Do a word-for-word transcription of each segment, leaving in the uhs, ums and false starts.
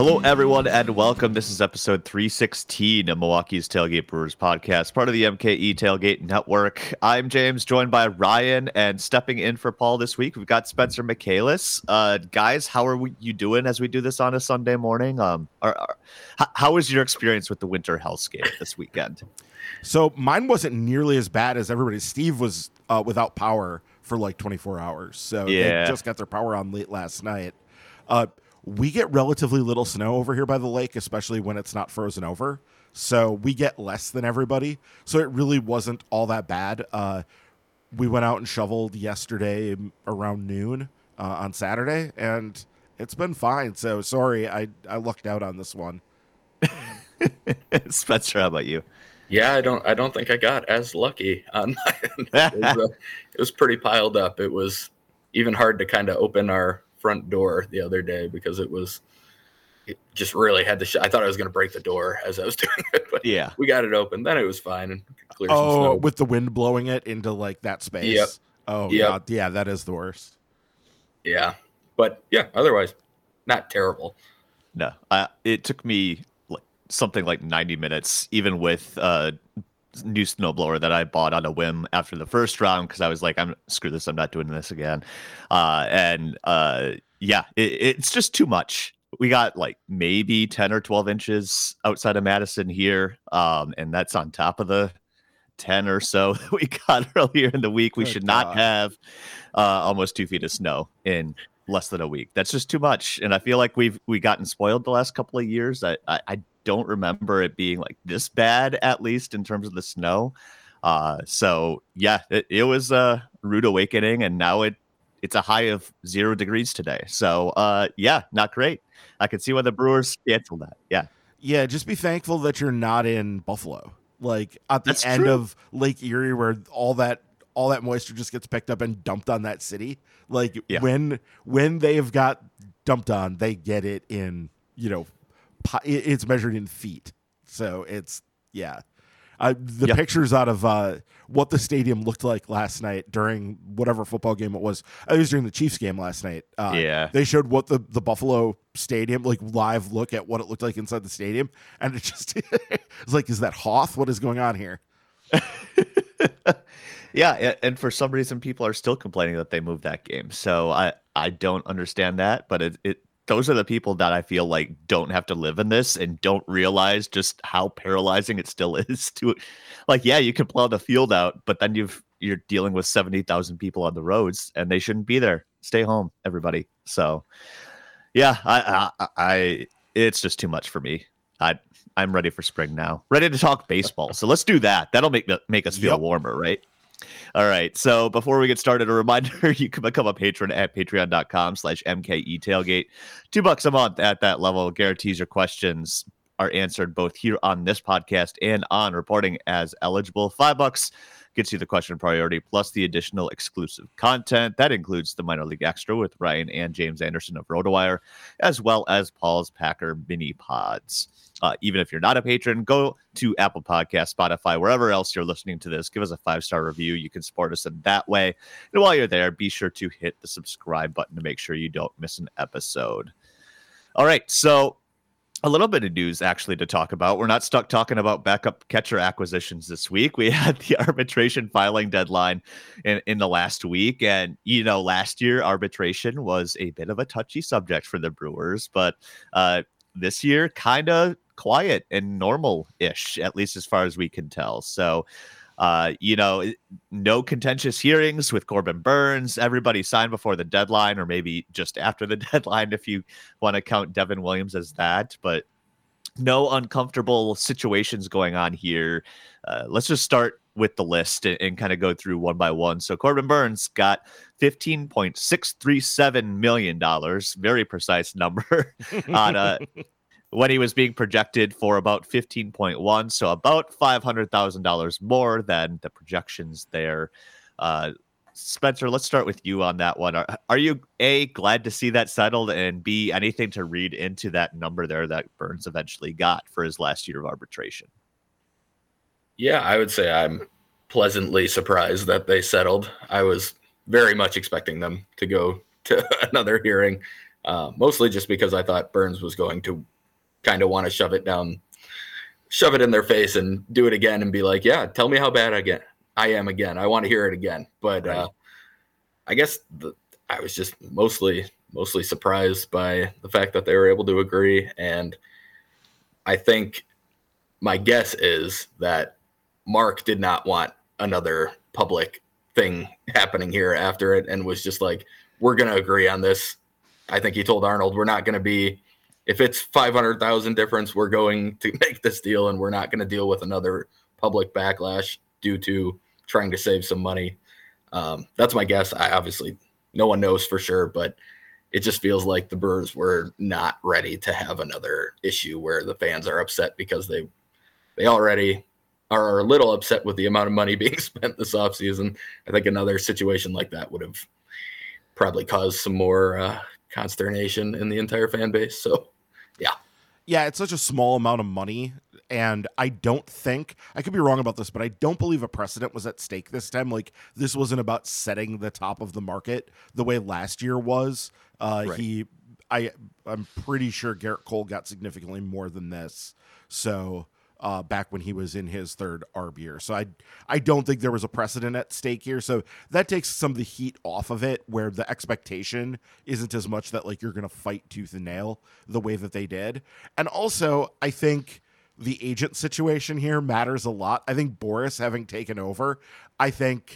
Hello, everyone, and welcome. This is episode three sixteen of Milwaukee's Tailgate Brewers podcast, part of the M K E Tailgate Network. I'm James, joined by Ryan, and stepping in for Paul this week, we've got Spencer Michaelis. Uh, guys, how are we, you doing as we do this on a Sunday morning? Um, are, are, how, how was your experience with the winter hellscape this weekend? So mine wasn't nearly as bad as everybody. Steve was uh, without power for like twenty-four hours, so Yeah. they just got their power on late last night. Uh, we get relatively little snow over here by the lake, especially when it's not frozen over. So we get less than everybody. So it really wasn't all that bad. Uh, we went out and shoveled yesterday around noon uh, on Saturday, and it's been fine. So sorry, I, I lucked out on this one. Spencer, how about you? Yeah, I don't. I don't think I got as lucky on my end. It was, uh, it was pretty piled up. It was even hard to kind of open our front door the other day because it was. It just really had to. Sh- I thought I was going to break the door as I was doing it, but Yeah, we got it open. Then it was fine and clear oh, some snow. with the wind blowing it into like that space. Yep. Oh, Yep. God. Yeah, that is the worst. Yeah, but yeah, otherwise, not terrible. no, uh, it took me like something like ninety minutes, even with uh new snowblower that I bought on a whim after the first round because I was like, I'm screw this, I'm not doing this again. Uh, and uh, yeah, it, it's just too much. We got like maybe ten or twelve inches outside of Madison here, um, and that's on top of the ten or so that we got earlier in the week. We Good should God. not have uh, almost two feet of snow in less than a week. That's just too much, and I feel like we've we gotten spoiled the last couple of years. I I, I don't remember it being like this bad, at least in terms of the snow. Uh, so yeah, it, it was a rude awakening, and now it it's a high of zero degrees today. So uh, yeah, not great. I can see why the Brewers canceled that. Yeah, Yeah, just be thankful that you're not in Buffalo. Like at the That's end true. of Lake Erie where all that all that moisture just gets picked up and dumped on that city. Like Yeah. when when they've got dumped on, they get it in, you know, pi- it- it's measured in feet. So it's yeah. Uh, the Yep. pictures out of uh, what the stadium looked like last night during whatever football game it was. I was during the Chiefs game last night. Uh, Yeah. they showed what the, the Buffalo stadium, like live look at what it looked like inside the stadium, and it just it's like, is that Hoth? What is going on here? yeah, a- and for some reason, people are still complaining that they moved that game. So I I don't understand that, but it it those are the people that I feel like don't have to live in this and don't realize just how paralyzing it still is to, like, yeah, you can plow the field out, but then you've you're dealing with seventy thousand people on the roads, and they shouldn't be there. Stay home, everybody. So yeah, I I, I it's just too much for me. I I'm ready for spring now. Ready to talk baseball. So let's do that. That'll make make us feel Yep. warmer, right? All right. So before we get started, a reminder, you can become a patron at patreon.com slash MKE tailgate. Two bucks a month at that level guarantees your questions are answered both here on this podcast and on reporting as eligible. Five bucks gets you the question priority plus the additional exclusive content. That includes the minor league extra with Ryan and James Anderson of RotoWire, as well as Paul's Packer mini pods. Uh, even if you're not a patron, go to Apple Podcasts, Spotify, wherever else you're listening to this. Give us a five-star review. You can support us in that way. And while you're there, be sure to hit the subscribe button to make sure you don't miss an episode. All right, so a little bit of news actually to talk about. We're not stuck talking about backup catcher acquisitions this week. We had the arbitration filing deadline in, in the last week. And, you know, last year arbitration was a bit of a touchy subject for the Brewers, but uh, this year kind of quiet and normal-ish, at least as far as we can tell. So, uh, you know, no contentious hearings with Corbin Burns. Everybody signed before the deadline, or maybe just after the deadline, if you want to count Devin Williams as that. But no uncomfortable situations going on here. Uh, let's just start with the list and, and kind of go through one by one. So Corbin Burns got fifteen point six three seven million dollars, very precise number, on a when he was being projected for about fifteen point one, so about five hundred thousand dollars more than the projections there. Uh, Spencer, let's start with you on that one. Are, are you, A, glad to see that settled, and B, anything to read into that number there that Burns eventually got for his last year of arbitration? Yeah, I would say I'm pleasantly surprised that they settled. I was very much expecting them to go to another hearing. Uh, mostly just because I thought Burns was going to kind of want to shove it down, shove it in their face and do it again and be like, yeah, tell me how bad I get. I am again. I want to hear it again. But right. uh, I guess the, I was just mostly, mostly surprised by the fact that they were able to agree. And I think my guess is that Mark did not want another public thing happening here after it and was just like, we're going to agree on this. I think he told Arnold, we're not going to be, if it's five hundred thousand difference, we're going to make this deal and we're not going to deal with another public backlash due to trying to save some money. Um, that's my guess. I obviously, no one knows for sure, but it just feels like the Brewers were not ready to have another issue where the fans are upset because they, they already are a little upset with the amount of money being spent this offseason. I think another situation like that would have probably caused some more uh, consternation in the entire fan base. So, yeah. Yeah, it's such a small amount of money, and I don't think, I could be wrong about this, but I don't believe a precedent was at stake this time. Like, this wasn't about setting the top of the market the way last year was. Uh, right. He, I, I'm pretty sure Garrett Cole got significantly more than this. So, Uh, back when he was in his third A R B year. So I I don't think there was a precedent at stake here. So that takes some of the heat off of it, where the expectation isn't as much that like you're going to fight tooth and nail the way that they did. And also, I think the agent situation here matters a lot. I think Boras having taken over, I think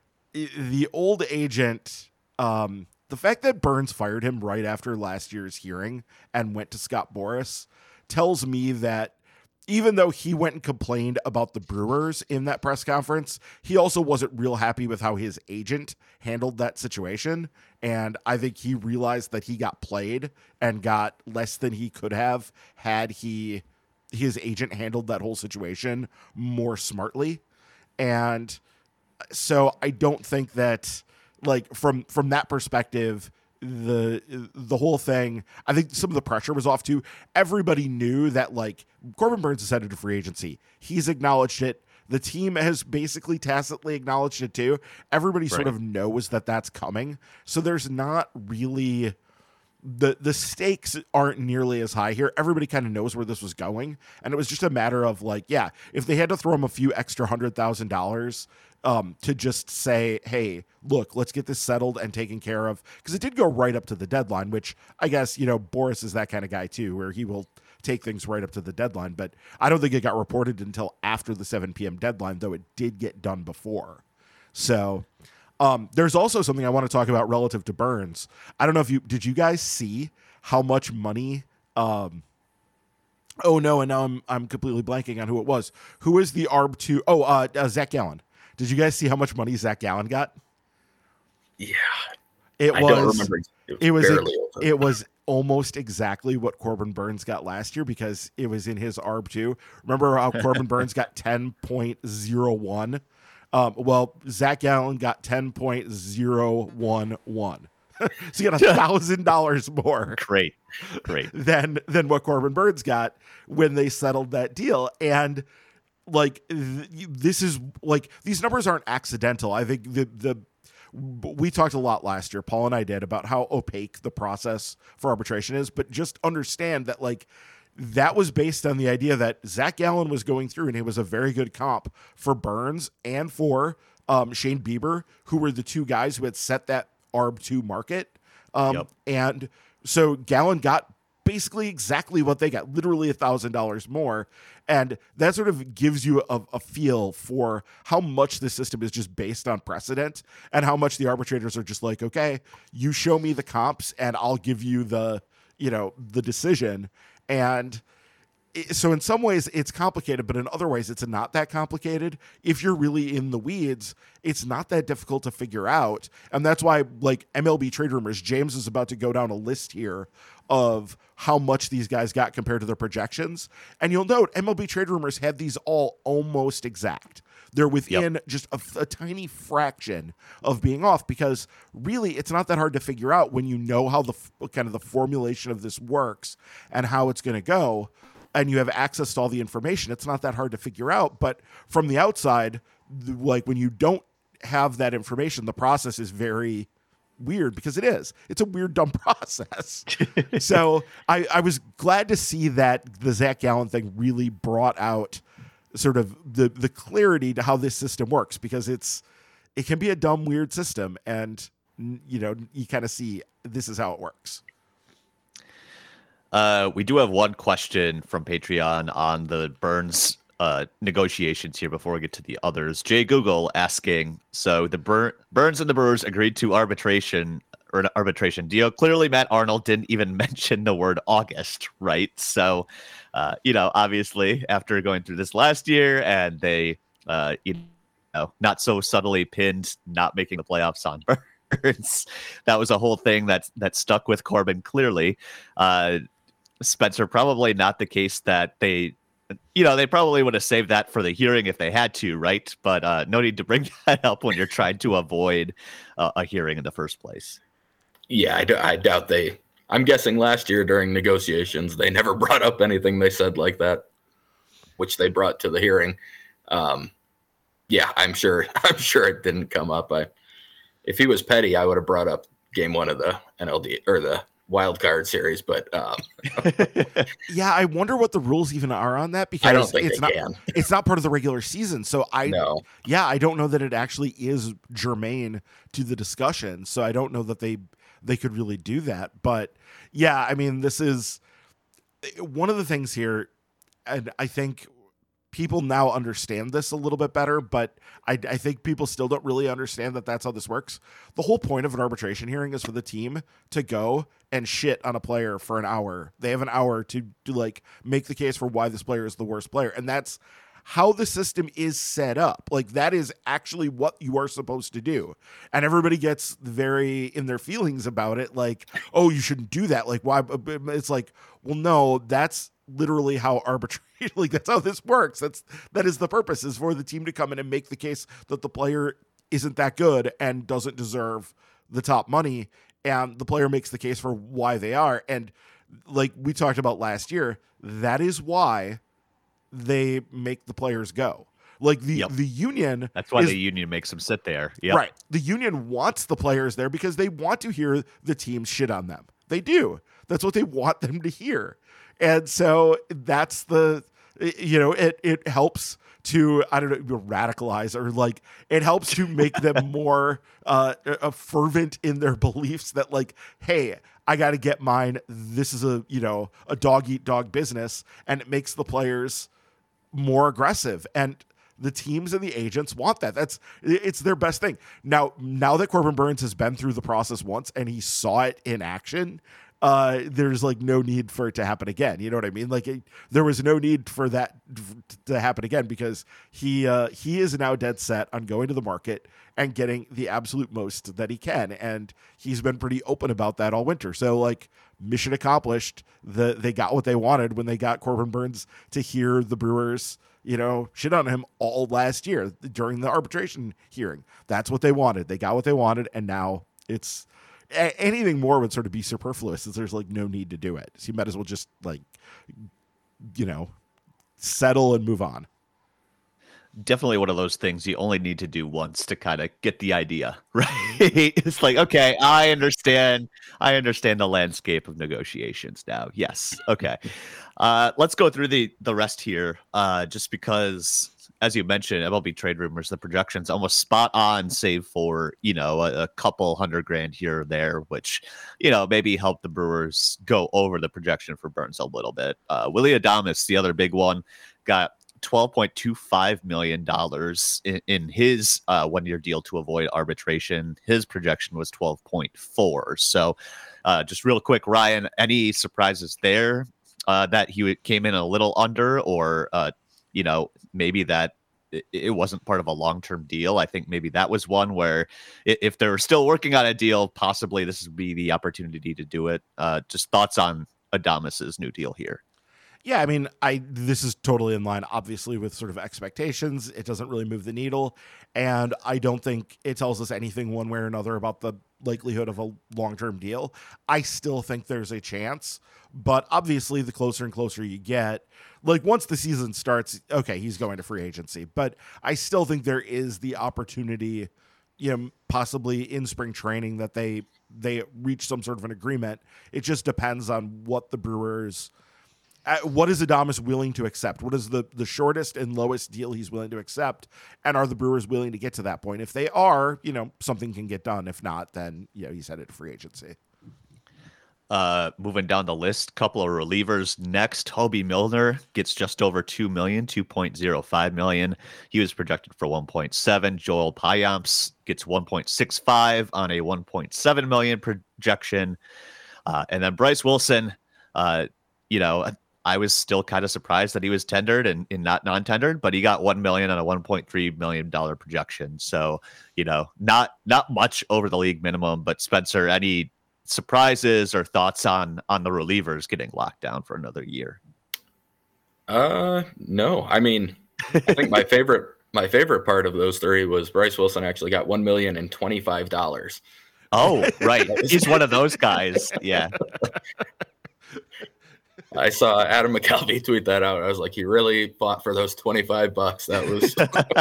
the old agent, um, the fact that Burns fired him right after last year's hearing and went to Scott Boras tells me that even though he went and complained about the Brewers in that press conference, he also wasn't real happy with how his agent handled that situation. And I think he realized that he got played and got less than he could have had he his agent handled that whole situation more smartly. And so I don't think that, like, from from that perspective, the the whole thing, I think some of the pressure was off too. Everybody knew that, like, Corbin Burns is headed to free agency. He's acknowledged it. The team has basically tacitly acknowledged it too. Everybody right. sort of knows that that's coming. So there's not really, the the stakes aren't nearly as high here. Everybody kind of knows where this was going. And it was just a matter of, like, yeah, if they had to throw him a few extra hundred thousand dollars Um, to just say, hey, look, let's get this settled and taken care of. Because it did go right up to the deadline, which I guess, you know, Boras is that kind of guy too, where he will take things right up to the deadline. But I don't think it got reported until after the seven p.m. deadline, though it did get done before. So um, there's also something I want to talk about relative to Burns. I don't know if you, did you guys see how much money, um, oh no, and now I'm, I'm completely blanking on who it was. Who is the A R B two? Oh, uh, uh, Zach Gallen. Did you guys see how much money Zach Gallen got? Yeah, it I was. Don't remember. It was. It was, it was almost exactly what Corbin Burns got last year because it was in his A R B two. Remember how Corbin Burns got ten point oh one? Um, well, Zach Gallen got ten point oh one one. So you got a thousand dollars more. Great, great. Than than what Corbin Burns got when they settled that deal. And like, th- this is like, these numbers aren't accidental. I think the, the, we talked a lot last year, Paul and I did, about how opaque the process for arbitration is, but just understand that, like, that was based on the idea that Zach Gallen was going through and it was a very good comp for Burns and for um, Shane Bieber, who were the two guys who had set that A R B two market. Um, yep. And so Gallen got basically exactly what they got, literally a thousand dollars more. And that sort of gives you a, a feel for how much the system is just based on precedent and how much the arbitrators are just like, okay, you show me the comps and I'll give you the, you know, the decision. And it, so in some ways it's complicated, but in other ways it's not that complicated. If you're really in the weeds, it's not that difficult to figure out. And that's why, like, M L B Trade Rumors, James is about to go down a list here of how much these guys got compared to their projections. And you'll note M L B Trade Rumors had these all almost exact. They're within yep. just a, a tiny fraction of being off, because really it's not that hard to figure out when you know how the kind of the formulation of this works and how it's going to go, and you have access to all the information. It's not that hard to figure out. But from the outside, like, when you don't have that information, the process is very weird because it is. It's a weird, dumb process. So I, I was glad to see that the Zach Gallen thing really brought out sort of the the clarity to how this system works, because it's it can be a dumb, weird system, and you know you kind of see this is how it works. Uh, we do have one question from Patreon on the Burns uh, negotiations here before we get to the others. Jay Google asking, so the Bur- Burns and the Brewers agreed to arbitration or an arbitration deal. Clearly, Matt Arnold didn't even mention the word August, right? So, uh, you know, obviously, after going through this last year, and they, uh, you know, not so subtly pinned not making the playoffs on Burns, that was a whole thing that that stuck with Corbin. Clearly, uh, Spencer, probably not the case that they, you know, they probably would have saved that for the hearing if they had to, right? But uh, no need to bring that up when you're trying to avoid uh, a hearing in the first place. Yeah, I, d- I doubt they. I'm guessing last year during negotiations, they never brought up anything they said like that, which they brought to the hearing. Um, yeah, I'm sure. I'm sure it didn't come up. I, if he was petty, I would have brought up game one of the N L D or the wild card series. But um, yeah, I wonder what the rules even are on that, because I don't think it's they not can. it's not part of the regular season. So I No. yeah, I don't know that it actually is germane to the discussion. So I don't know that they they could really do that. But yeah, I mean, this is one of the things here, and I think people now understand this a little bit better, but I, I think people still don't really understand that that's how this works. The whole point of an arbitration hearing is for the team to go and shit on a player for an hour. They have an hour to, to like make the case for why this player is the worst player. And that's how the system is set up. Like, that is actually what you are supposed to do. And everybody gets very in their feelings about it. Like, oh, you shouldn't do that. Like, why? It's like, well, no, that's literally how arbitration, like that's how this works. That's, that is the purpose, is for the team to come in and make the case that the player isn't that good and doesn't deserve the top money. And the player makes the case for why they are. And like we talked about last year, that is why they make the players go. Like the, yep. the union. That's why is, the union makes them sit there. Yep. Right. The union wants the players there because they want to hear the team shit on them. They do. That's what they want them to hear. And so that's the, you know, it, it helps to, I don't know, radicalize, or like it helps to make them more uh, fervent in their beliefs that like, hey, I got to get mine. This is a, you know, a dog eat dog business, and it makes the players more aggressive, and the teams and the agents want that. That's, it's their best thing. Now, now that Corbin Burns has been through the process once and he saw it in action, uh, there's like no need for it to happen again. You know what I mean? Like it, there was no need for that to happen again, because he, uh, he is now dead set on going to the market and getting the absolute most that he can. And he's been pretty open about that all winter. So like, mission accomplished. The, they got what they wanted when they got Corbin Burns to hear the Brewers, you know, shit on him all last year during the arbitration hearing. That's what they wanted. They got what they wanted. And now it's, anything more would sort of be superfluous, since there's like no need to do it. So you might as well just like, you know, settle and move on. Definitely one of those things you only need to do once to kind of get the idea, right? It's like, okay, I understand. I understand the landscape of negotiations now. Yes. Okay. Uh, let's go through the, the rest here. Uh, just because, as you mentioned, M L B trade rumors, the projection's almost spot on, save for, you know, a, a couple hundred grand here or there, which, you know, maybe help the Brewers go over the projection for Burns a little bit. Uh, Willy Adames, the other big one, got twelve point two five million dollars in, in his uh, one-year deal to avoid arbitration. His projection was twelve point four. So uh, just real quick, Ryan, any surprises there uh, that he came in a little under, or, uh, you know, maybe that it, it wasn't part of a long-term deal? I think maybe that was one where if they're still working on a deal, possibly this would be the opportunity to do it. Uh, just thoughts on Adames's new deal here. Yeah, I mean, I this is totally in line, obviously, with sort of expectations. It doesn't really move the needle, and I don't think it tells us anything one way or another about the likelihood of a long-term deal. I still think there's a chance, but obviously the closer and closer you get, like once the season starts, okay, he's going to free agency, but I still think there is the opportunity you know, possibly in spring training that they they reach some sort of an agreement. It just depends on what the Brewers, uh, what is Adames willing to accept? What is the, the shortest and lowest deal he's willing to accept? And are the Brewers willing to get to that point? If they are, you know, something can get done. If not, then, you know, he's headed to free agency. Uh, moving down the list, couple of relievers. Next, Hobie Milner gets just over two million, two point oh five million. He was projected for one point seven. Joel Payamps gets one point six five on a one point seven million projection. Uh, and then Bryce Wilson, uh, you know, I was still kind of surprised that he was tendered and, and not non-tendered, but he got one million on a one point three million dollar projection. So, you know, not not much over the league minimum. But Spencer, any surprises or thoughts on on the relievers getting locked down for another year? Uh, no. I mean, I think my favorite my favorite part of those three was Bryce Wilson actually got one million and twenty five dollars. Oh, right. He's one of those guys. Yeah. I saw Adam McCalvey tweet that out. I was like, he really fought for those twenty five bucks. That was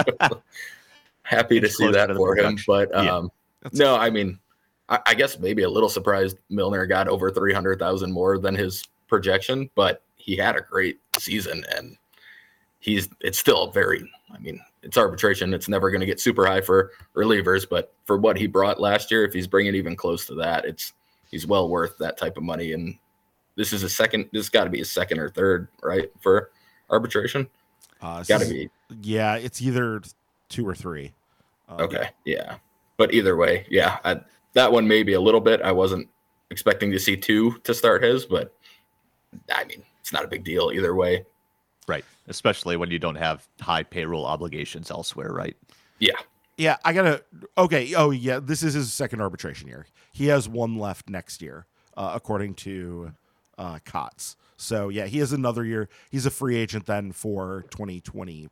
happy to see that for him. But um, yeah. no, I mean. I guess maybe a little surprised Milner got over three hundred thousand more than his projection, but he had a great season and he's, it's still very, I mean, it's arbitration. It's never going to get super high for relievers, but for what he brought last year, if he's bringing even close to that, it's, he's well worth that type of money. And this is a second, this has got to be a second or third, right? For arbitration. Uh, got to be. Yeah. It's either two or three. Uh, okay. Yeah. But either way, yeah. I, That one maybe a little bit. I wasn't expecting to see two to start his, but I mean, it's not a big deal either way. Right. Especially when you don't have high payroll obligations elsewhere, right? Yeah. Yeah, I got to, okay. Oh, yeah, this is his second arbitration year. He has one left next year, uh, according to uh, C O T S. So, yeah, he has another year. He's a free agent then for twenty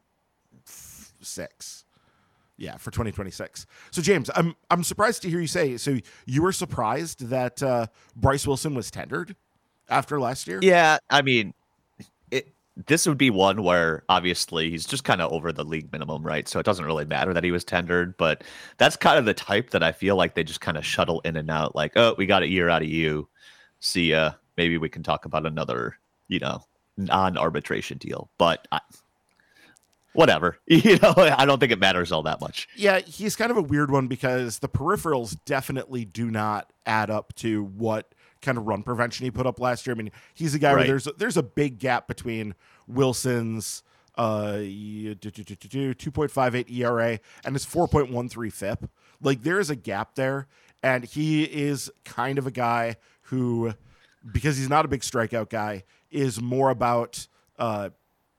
twenty-six. Yeah, for twenty twenty-six. So, James, I'm I'm surprised to hear you say, so you were surprised that uh, Bryce Wilson was tendered after last year? Yeah, I mean, it, this would be one where obviously he's just kind of over the league minimum, right? So it doesn't really matter that he was tendered, but that's kind of the type that I feel like they just kind of shuttle in and out, like, oh, we got a year out of you. See ya. Maybe we can talk about another, you know, non-arbitration deal. But I, whatever, you know, I don't think it matters all that much. Yeah, he's kind of a weird one because the peripherals definitely do not add up to what kind of run prevention he put up last year. I mean, he's a guy right. where there's a, there's a big gap between Wilson's uh, two point five eight E R A and his four point one three F I P. Like, there is a gap there, and he is kind of a guy who, because he's not a big strikeout guy, is more about uh,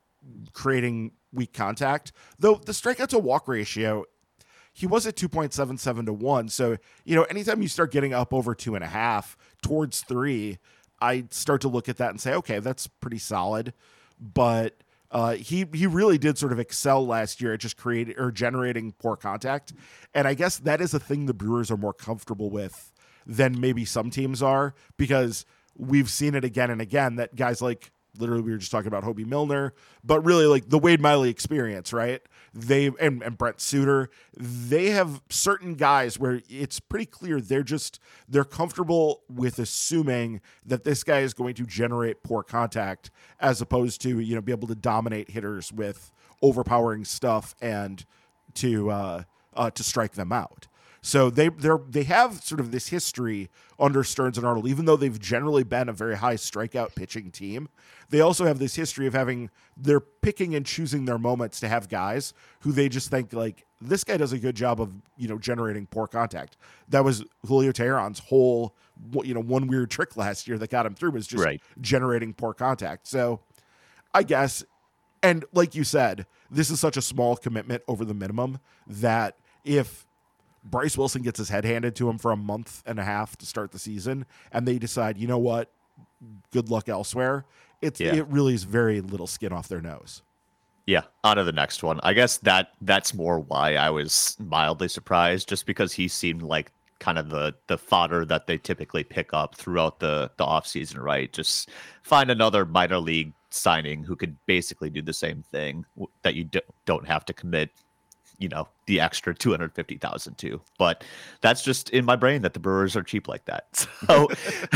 creating weak contact, though the strikeout to walk ratio, he was at two point seven seven to one. So, you know, anytime you start getting up over two and a half towards three, I start to look at that and say, okay, that's pretty solid. But uh, he, he really did sort of excel last year at just creating or generating poor contact. And I guess that is a thing the Brewers are more comfortable with than maybe some teams are, because we've seen it again and again that guys like, literally, we were just talking about Hobie Milner, but really like the Wade Miley experience, right? They and, and Brent Suter, they have certain guys where it's pretty clear they're just they're comfortable with assuming that this guy is going to generate poor contact, as opposed to, you know, be able to dominate hitters with overpowering stuff and to uh, uh, to strike them out. So they they they have sort of this history under Stearns and Arnold, even though they've generally been a very high strikeout pitching team. They also have this history of having, they're picking and choosing their moments to have guys who they just think, like, this guy does a good job of, you know, generating poor contact. That was Julio Teheran's whole, you know, one weird trick last year that got him through, was just right. generating poor contact. So I guess, and like you said, this is such a small commitment over the minimum that if Bryce Wilson gets his head handed to him for a month and a half to start the season, and they decide, you know what, good luck elsewhere, it's yeah. it really is very little skin off their nose. Yeah, on to the next one. I guess that that's more why I was mildly surprised, just because he seemed like kind of the the fodder that they typically pick up throughout the the offseason, right? Just find another minor league signing who could basically do the same thing that you do, don't have to commit you know, the extra two hundred fifty thousand too. But that's just in my brain that the Brewers are cheap like that. So,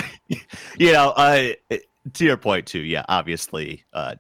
you know, uh, to your point too, yeah, obviously, uh,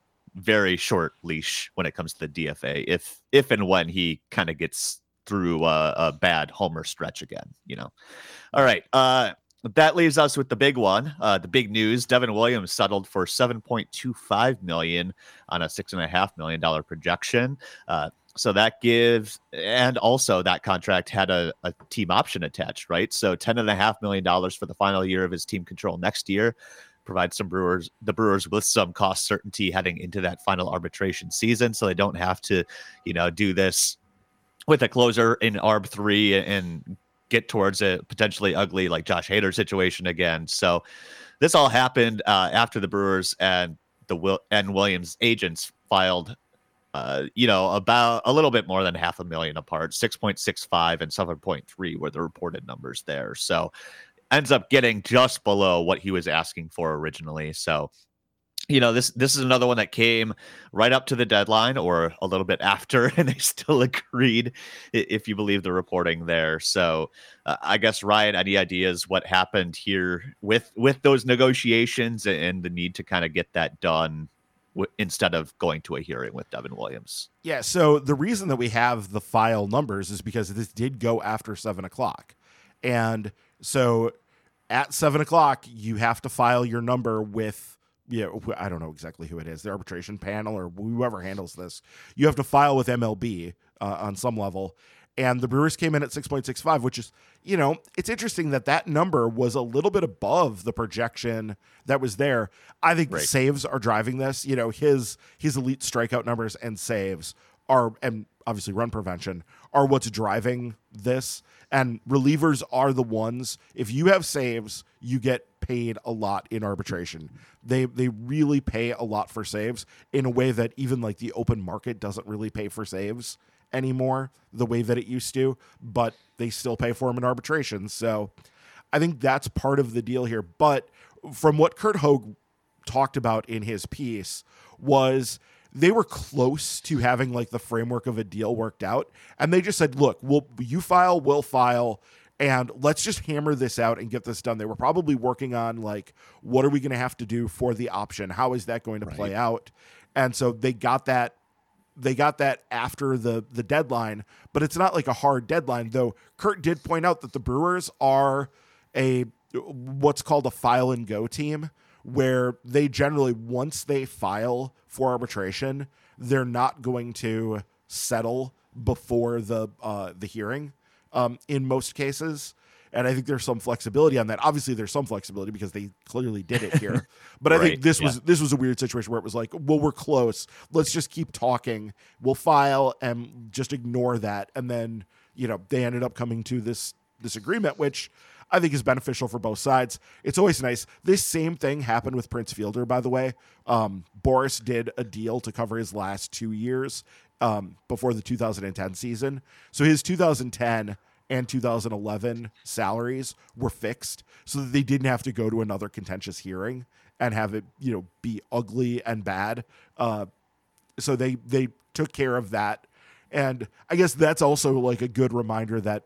very short leash when it comes to the D F A. If if and when he kind of gets through a, a bad homer stretch again, you know. All right, uh, that leaves us with the big one, uh, the big news. Devin Williams settled for seven point two five million on a six and a half million dollar projection. Uh, so that gives, and also that contract had a, a team option attached, right? So ten and a half million dollars for the final year of his team control next year. Provide some Brewers, the Brewers with some cost certainty heading into that final arbitration season, so they don't have to, you know, do this with a closer in A R B three and get towards a potentially ugly like Josh Hader situation again. So this all happened uh, after the Brewers and the Will and Williams agents filed, uh, you know, about a little bit more than half a million apart. six point six five and seven point three were the reported numbers there. So ends up getting just below what he was asking for originally. So, you know, this this is another one that came right up to the deadline or a little bit after, and they still agreed, if you believe the reporting there. So uh, I guess, Ryan, any ideas what happened here with with those negotiations and the need to kind of get that done w- instead of going to a hearing with Devin Williams? Yeah, so the reason that we have the file numbers is because this did go after seven o'clock. And so at seven o'clock, you have to file your number with, you know, I don't know exactly who it is, the arbitration panel or whoever handles this. You have to file with M L B uh, on some level. And the Brewers came in at six point six five, which is, you know, it's interesting that that number was a little bit above the projection that was there. I think right. the saves are driving this. You know, his his elite strikeout numbers and saves are, and obviously run prevention, are what's driving this. And relievers are the ones, if you have saves, you get paid a lot in arbitration. They they really pay a lot for saves in a way that even like the open market doesn't really pay for saves anymore the way that it used to, but they still pay for them in arbitration. So I think that's part of the deal here. But from what Curt Hogg talked about in his piece was they were close to having like the framework of a deal worked out. And they just said, look, we'll, you file, we'll file, and let's just hammer this out and get this done. They were probably working on like, what are we going to have to do for the option? How is that going to right. play out? And so they got that, they got that after the, the deadline, but it's not like a hard deadline, though. Curt did point out that the Brewers are a, what's called a file and go team, where they generally, once they file for arbitration, they're not going to settle before the uh, the hearing um, in most cases. And I think there's some flexibility on that. Obviously, there's some flexibility because they clearly did it here. But right. I think this yeah. was this was a weird situation where it was like, well, we're close. Let's just keep talking. We'll file and just ignore that. And then, you know, they ended up coming to this this agreement, which I think is beneficial for both sides. It's always nice. This same thing happened with Prince Fielder, by the way. Um, Boris did a deal to cover his last two years um, before the two thousand ten season. So his two thousand ten and two thousand eleven salaries were fixed so that they didn't have to go to another contentious hearing and have it, you know, be ugly and bad. Uh, so they, they took care of that. And I guess that's also like a good reminder that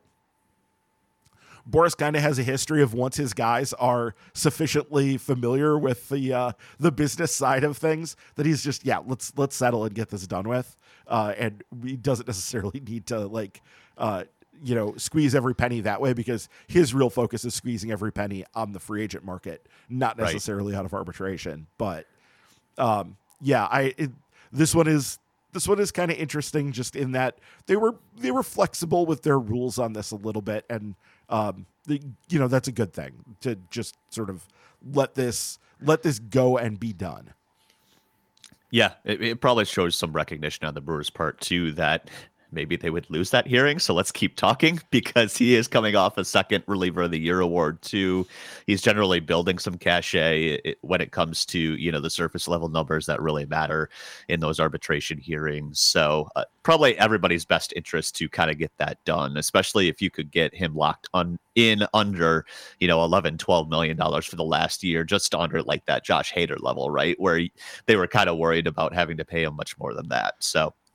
Boris kind of has a history of, once his guys are sufficiently familiar with the uh, the business side of things, that he's just, yeah, let's let's settle and get this done with. Uh, and he doesn't necessarily need to like, uh, you know, squeeze every penny that way, because his real focus is squeezing every penny on the free agent market, not necessarily right. out of arbitration. But um, yeah, I it, this one is. This one is kind of interesting, just in that they were they were flexible with their rules on this a little bit, and um, the, you know, that's a good thing to just sort of let this let this go and be done. Yeah, it, it probably shows some recognition on the Brewers' part too that maybe they would lose that hearing. So let's keep talking, because he is coming off a second reliever of the year award too. He's generally building some cachet when it comes to, you know, the surface level numbers that really matter in those arbitration hearings. So uh, probably everybody's best interest to kind of get that done, especially if you could get him locked on in under, you know, eleven, twelve million dollars for the last year, just under like that Josh Hader level, right? Where he, they were kind of worried about having to pay him much more than that. So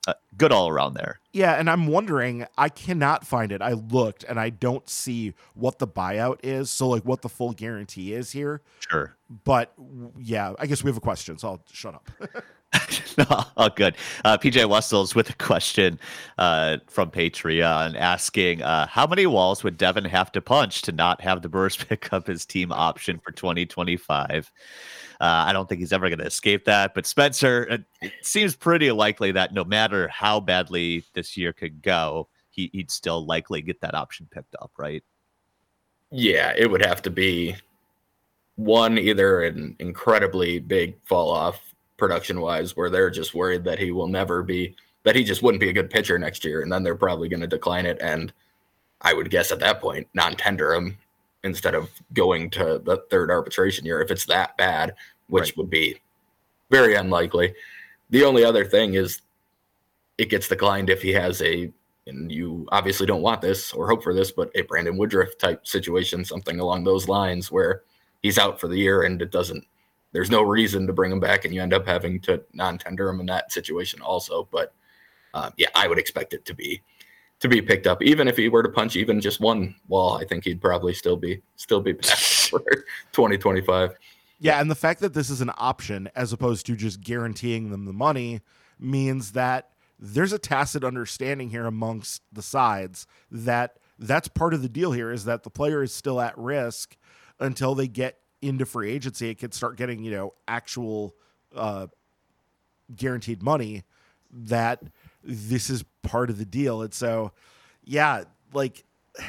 uh, good all around there. Yeah, and I'm wondering, I cannot find it. I looked, and I don't see what the buyout is, so like what the full guarantee is here. Sure. But yeah, I guess we have a question, so I'll shut up. No, oh, good. Uh, P J Wessels with a question uh, from Patreon asking, uh, how many walls would Devin have to punch to not have the Brewers pick up his team option for twenty twenty-five? Uh, I don't think he's ever going to escape that. But Spencer, it, it seems pretty likely that no matter how badly this year could go, he, he'd still likely get that option picked up, right? Yeah, it would have to be one, either an incredibly big fall off production wise, where they're just worried that he will never be, that he just wouldn't be a good pitcher next year. And then they're probably going to decline it. And I would guess at that point, non-tender him instead of going to the third arbitration year if it's that bad, which right. would be very unlikely. The only other thing is it gets declined if he has a, and you obviously don't want this or hope for this, but a Brandon Woodruff type situation, something along those lines where he's out for the year and it doesn't, there's no reason to bring him back and you end up having to non-tender him in that situation also. But uh, yeah, I would expect it to be to be picked up. Even if he were to punch even just one wall, I think he'd probably still be still be back for twenty twenty-five. Yeah, and the fact that this is an option as opposed to just guaranteeing them the money means that there's a tacit understanding here amongst the sides that that's part of the deal here, is that the player is still at risk until they get into free agency. It could start getting, you know, actual uh, guaranteed money, that this is part of the deal. And so, yeah, like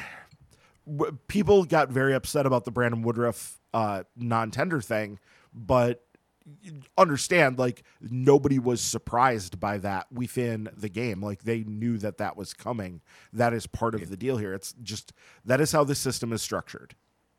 w- people got very upset about the Brandon Woodruff uh, non-tender thing, but understand, like, nobody was surprised by that within the game. Like, they knew that that was coming. That is part of the deal here. It's just, that is how the system is structured.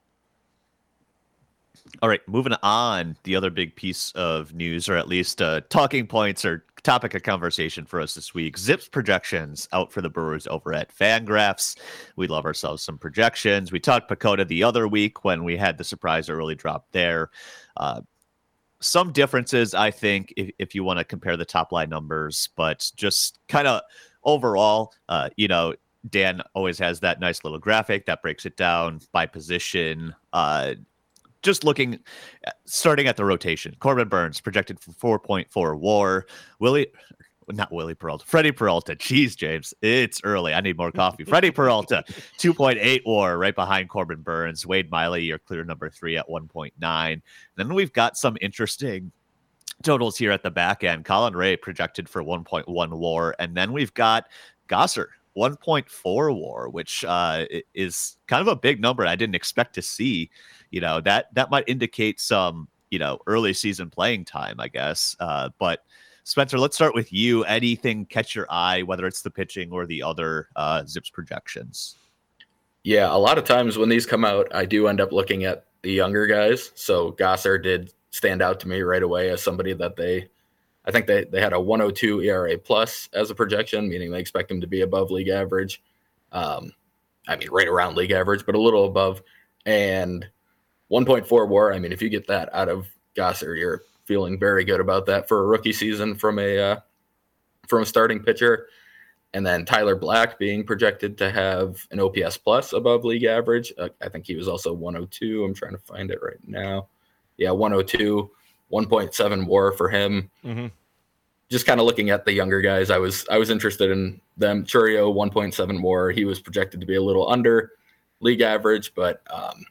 All right, moving on. The other big piece of news, or at least uh, talking points or topic of conversation for us this week, Zips projections out for the Brewers over at Fangraphs. We love ourselves some projections. We talked PECOTA the other week when we had the surprise early drop there. Uh, some differences, I think, if, if you want to compare the top line numbers, but just kind of overall, uh, you know, Dan always has that nice little graphic that breaks it down by position. Uh, Just looking, starting at the rotation, Corbin Burnes projected for four point four WAR. Willie, not Willie Peralta, Freddie Peralta. Jeez, James, it's early. I need more coffee. Freddie Peralta, two point eight WAR, right behind Corbin Burnes. Wade Miley, your clear number three at one point nine. Then we've got some interesting totals here at the back end. Colin Ray projected for one point one WAR, and then we've got Gosser, one point four WAR, which uh, is kind of a big number. I didn't expect to see. You know, that that might indicate some, you know, early season playing time, I guess. Uh, but Spencer, let's start with you. Anything catch your eye, whether it's the pitching or the other uh, Zips projections? Yeah, a lot of times when these come out, I do end up looking at the younger guys. So Gosser did stand out to me right away as somebody that they, I think they, they had a one oh two E R A plus as a projection, meaning they expect him to be above league average. Um, I mean, right around league average, but a little above. And one point four WAR. I mean, if you get that out of Gosser, you're feeling very good about that for a rookie season from a uh, from a starting pitcher. And then Tyler Black being projected to have an O P S plus above league average. Uh, I think he was also one oh two. I'm trying to find it right now. Yeah, one oh two, one point seven WAR for him. Mm-hmm. Just kind of looking at the younger guys, I was I was interested in them. Chourio, one point seven WAR. He was projected to be a little under league average, but um,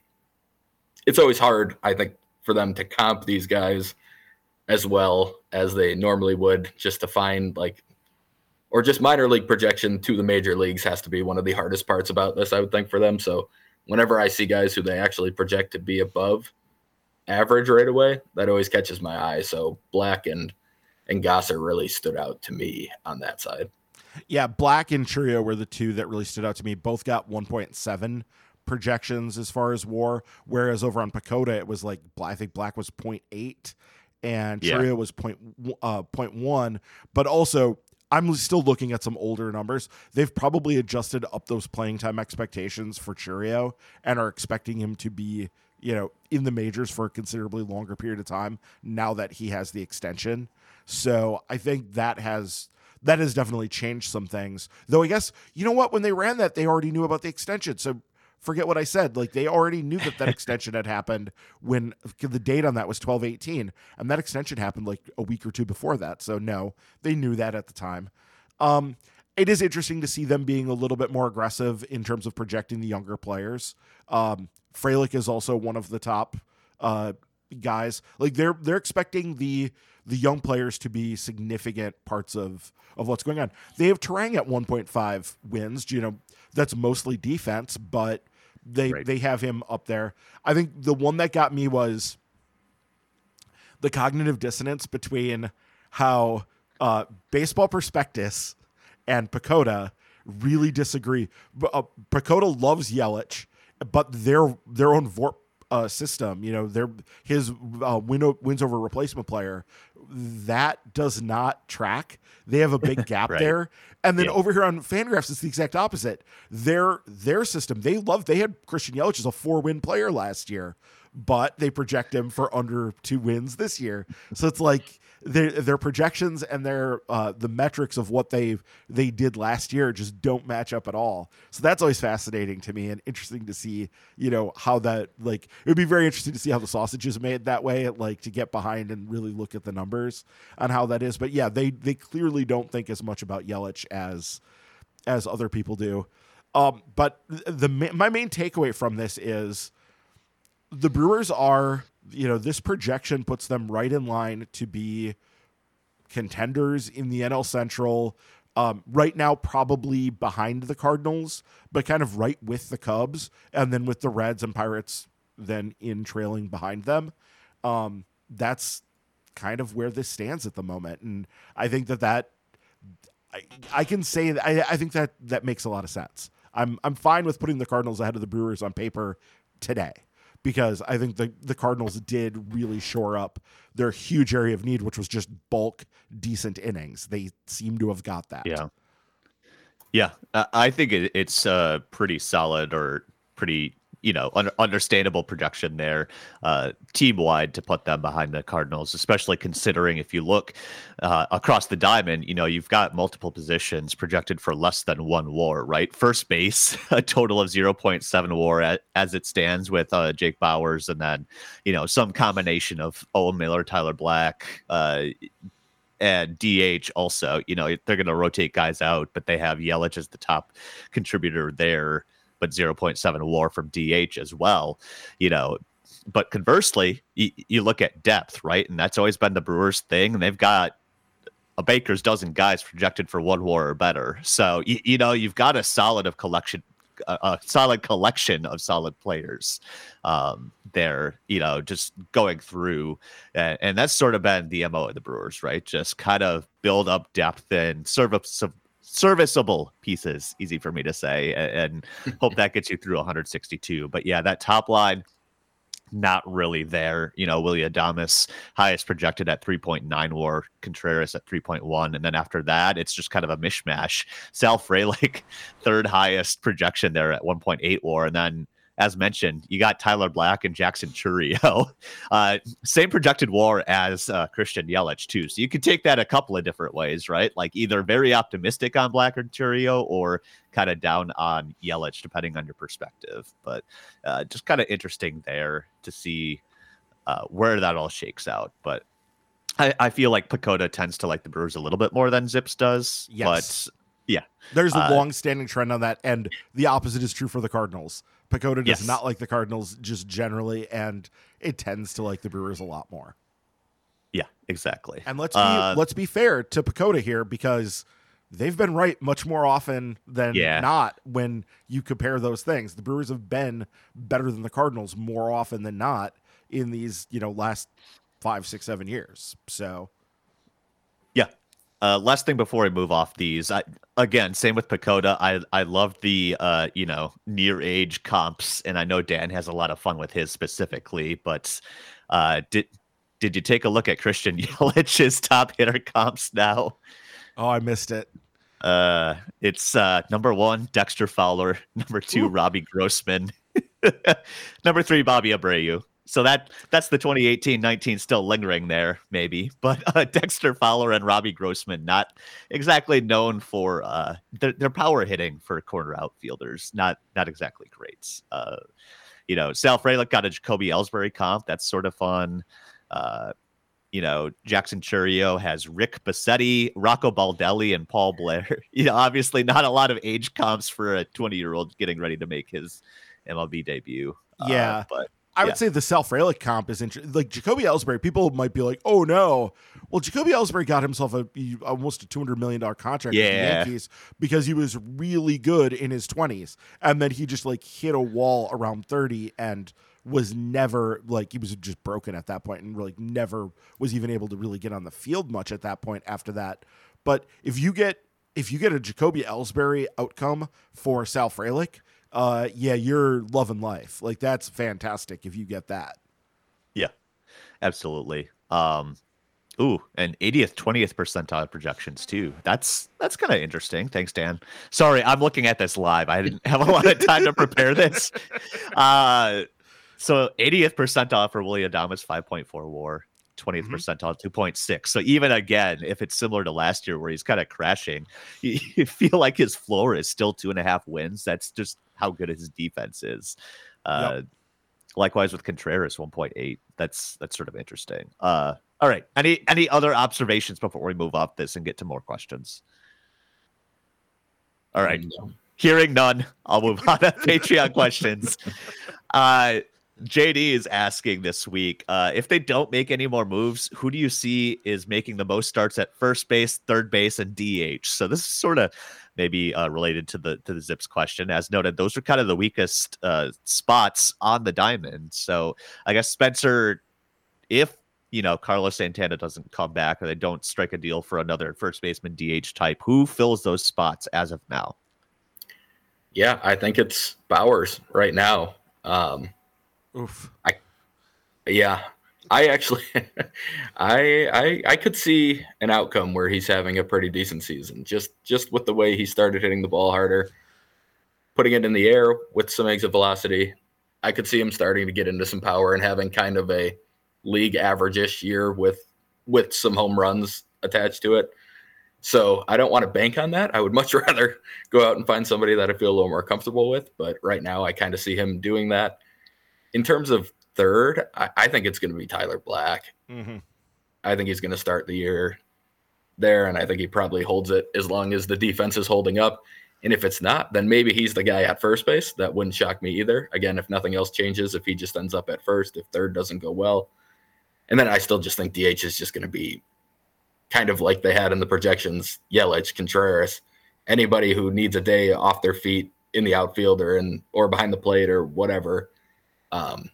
it's always hard, I think, for them to comp these guys as well as they normally would, just to find like, or just minor league projection to the major leagues has to be one of the hardest parts about this, I would think, for them. So whenever I see guys who they actually project to be above average right away, that always catches my eye. So Black and, and Gosser really stood out to me on that side. Yeah, Black and Chourio were the two that really stood out to me. Both got one point seven projections as far as WAR, whereas over on PECOTA it was like, I think Black was zero point eight and Chourio yeah. was point, uh, zero point one. But also, I'm still looking at some older numbers. They've probably adjusted up those playing time expectations for Chourio and are expecting him to be, you know, in the majors for a considerably longer period of time now that he has the extension. So I think that has that has definitely changed some things. Though I guess, you know what, when they ran that, they already knew about the extension. So forget what I said. Like, they already knew that that extension had happened when the date on that was twelve eighteen, and that extension happened like a week or two before that. So no, they knew that at the time. Um, it is interesting to see them being a little bit more aggressive in terms of projecting the younger players. Um, Frelick is also one of the top uh, guys. Like, they're they're expecting the the young players to be significant parts of of what's going on. They have Terang at one point five wins. You know, that's mostly defense, but they right. they have him up there. I think the one that got me was the cognitive dissonance between how uh, Baseball Prospectus and Pacoda really disagree. Uh, Pacoda loves Yelich, but their their own Vorp uh, system, you know, their his uh, win, wins over replacement player, that does not track. They have a big gap right. there. And then yeah. over here on Fangraphs, it's the exact opposite. Their their system, they love. They had Christian Yelich as a four win player last year, but they project him for under two wins this year. So it's like their their projections and their uh, the metrics of what they they did last year just don't match up at all. So that's always fascinating to me and interesting to see, you know, how that, like, it would be very interesting to see how the sausage is made that way, like, to get behind and really look at the numbers on how that is. But yeah, they they clearly don't think as much about Yelich as as other people do. Um, but the my main takeaway from this is the Brewers are, you know, this projection puts them right in line to be contenders in the N L Central. Um, right now, probably behind the Cardinals, but kind of right with the Cubs, and then with the Reds and Pirates then in trailing behind them. Um, that's kind of where this stands at the moment. And I think that that I, I can say that I, I think that that makes a lot of sense. I'm I'm fine with putting the Cardinals ahead of the Brewers on paper today, because I think the, the Cardinals did really shore up their huge area of need, which was just bulk, decent innings. They seem to have got that. Yeah. Yeah. Uh, I think it, it's a pretty solid or pretty, you know, un- understandable projection there, uh, team-wide, to put them behind the Cardinals, especially considering if you look uh, across the diamond, you know, you've got multiple positions projected for less than one WAR, right? First base, a total of zero point seven WAR at, as it stands with uh, Jake Bauers, and then, you know, some combination of Owen Miller, Tyler Black, uh, and D H also. You know, they're going to rotate guys out, but they have Yelich as the top contributor there, but zero point seven WAR from D H as well, you know. But conversely, you, you look at depth, right? And that's always been the Brewers' thing. And they've got a baker's dozen guys projected for one WAR or better. So, you, you know, you've got a solid of collection, a, a solid collection of solid players um, there, you know, just going through. And, and that's sort of been the M O of the Brewers, right? Just kind of build up depth and serve up some serviceable pieces, easy for me to say, and, and hope that gets you through one hundred sixty-two. But yeah, that top line, not really there. You know, Willy Adames, highest projected at three point nine WAR, Contreras at three point one, and then after that, it's just kind of a mishmash. Sal Frelick, third highest projection there at one point eight WAR, and then, as mentioned, you got Tyler Black and Jackson Chourio. Uh, same projected WAR as uh, Christian Yelich, too. So you could take that a couple of different ways, right? Like either very optimistic on Black or Chourio, or kind of down on Yelich, depending on your perspective. But uh, just kind of interesting there to see uh, where that all shakes out. But I, I feel like Pacoda tends to like the Brewers a little bit more than Zips does. Yes. But yeah. There's a uh, long-standing trend on that, and the opposite is true for the Cardinals. Pacoda does yes. not like the Cardinals just generally, and it tends to like the Brewers a lot more. Yeah, exactly. And let's be uh, let's be fair to Pacoda here, because they've been right much more often than yeah. not when you compare those things. The Brewers have been better than the Cardinals more often than not in these, you know, last five, six, seven years. So yeah. Uh, last thing before we move off these, I, again, same with Pacoda. I I love the uh, you know, near age comps, and I know Dan has a lot of fun with his specifically. But uh, did did you take a look at Christian Yelich's top hitter comps now? Oh, I missed it. Uh, it's uh, number one, Dexter Fowler. Number two, Ooh. Robbie Grossman. Number three, Bobby Abreu. So that that's the twenty eighteen nineteen still lingering there, maybe. But uh, Dexter Fowler and Robbie Grossman, not exactly known for uh, their, their power hitting for corner outfielders. Not not exactly great. Uh, you know, Sal Frelick got a Jacoby Ellsbury comp. That's sort of fun. Uh, you know, Jackson Churio has Rick Bassetti, Rocco Baldelli, and Paul Blair. You know, obviously not a lot of age comps for a twenty-year-old getting ready to make his M L B debut. Yeah, uh, but. I would yeah. say the Sal Frelick comp is interesting. Like Jacoby Ellsbury, people might be like, "Oh no!" Well, Jacoby Ellsbury got himself a almost a two hundred million dollar contract yeah. with the Yankees because he was really good in his twenties, and then he just like hit a wall around thirty and was never like he was just broken at that point, and really never was even able to really get on the field much at that point after that. But if you get if you get a Jacoby Ellsbury outcome for Sal Frelick, uh yeah, you're loving life. Like that's fantastic if you get that. Yeah, absolutely. Um ooh, and eightieth, twentieth percentile projections too. That's that's kind of interesting. Thanks, Dan. Sorry, I'm looking at this live. I didn't have a lot of time to prepare this. Uh so eightieth percentile for Willy Adames, five point four WAR. twentieth mm-hmm. percentile, two point six. So even again, if it's similar to last year where he's kind of crashing, you, you feel like his floor is still two and a half wins. That's just how good his defense is. Uh, yep. Likewise with Contreras, one point eight. That's that's sort of interesting. Uh, all right. Any any other observations before we move off this and get to more questions? All right. No. Hearing none, I'll move on to Patreon questions. Uh, J D is asking this week, uh, if they don't make any more moves, who do you see is making the most starts at first base, third base, and D H? So this is sort of maybe uh, related to the to the Zips question. As noted, those are kind of the weakest uh, spots on the diamond. So I guess, Spencer, if you know Carlos Santana doesn't come back or they don't strike a deal for another first baseman D H type, who fills those spots as of now? Yeah, I think it's Bowers right now. Um, Oof. I, yeah, I actually, I, I, I could see an outcome where he's having a pretty decent season. Just, just with the way he started hitting the ball harder, putting it in the air with some exit velocity, I could see him starting to get into some power and having kind of a league average-ish year with, with some home runs attached to it. So I don't want to bank on that. I would much rather go out and find somebody that I feel a little more comfortable with. But right now, I kind of see him doing that. In terms of third, I, I think it's going to be Tyler Black. Mm-hmm. I think he's going to start the year there, and I think he probably holds it as long as the defense is holding up. And if it's not, then maybe he's the guy at first base. That wouldn't shock me either. Again, if nothing else changes, if he just ends up at first, if third doesn't go well. And then I still just think D H is just going to be kind of like they had in the projections, Yelich, Contreras, anybody who needs a day off their feet in the outfield or in or behind the plate or whatever. Um,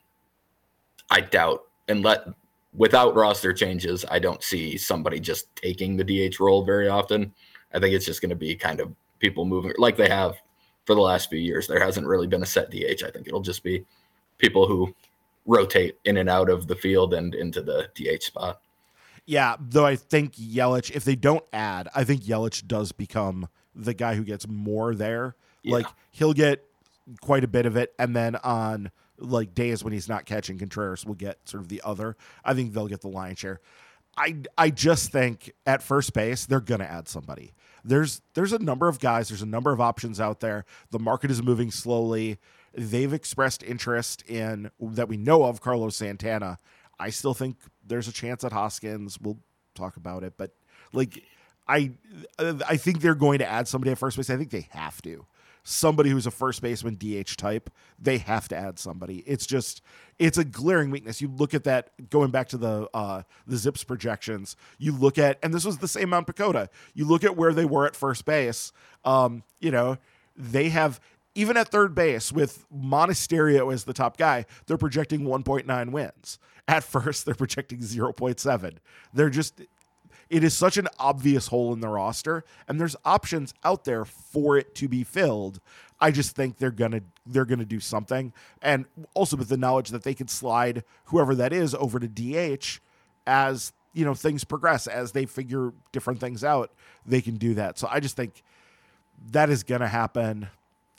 I doubt, and let without roster changes, I don't see somebody just taking the D H role very often. I think it's just going to be kind of people moving like they have for the last few years. There hasn't really been a set D H. I think it'll just be people who rotate in and out of the field and into the D H spot. Yeah, though I think Yelich, if they don't add, I think Yelich does become the guy who gets more there. Yeah. Like he'll get quite a bit of it, and then on like days when he's not catching, Contreras will get sort of the other. I think they'll get the lion's share. I I just think at first base they're gonna add somebody. There's there's a number of guys, there's a number of options out there. The market is moving slowly. They've expressed interest in that we know of Carlos Santana. I still think there's a chance at Hoskins. We'll talk about it, but like I I think they're going to add somebody at first base. I think they have to. Somebody who's a first baseman D H type, they have to add somebody. It's just, it's a glaring weakness. You look at that, going back to the uh, the Zips projections, you look at, and this was the same Mount Pacoda, you look at where they were at first base, um, you know, they have, even at third base with Monasterio as the top guy, they're projecting one point nine wins. At first, they're projecting zero point seven. They're just... It is such an obvious hole in the roster, and there's options out there for it to be filled. I just think they're gonna they're gonna do something, and also with the knowledge that they can slide whoever that is over to D H as you know things progress, as they figure different things out, they can do that. So I just think that is gonna happen.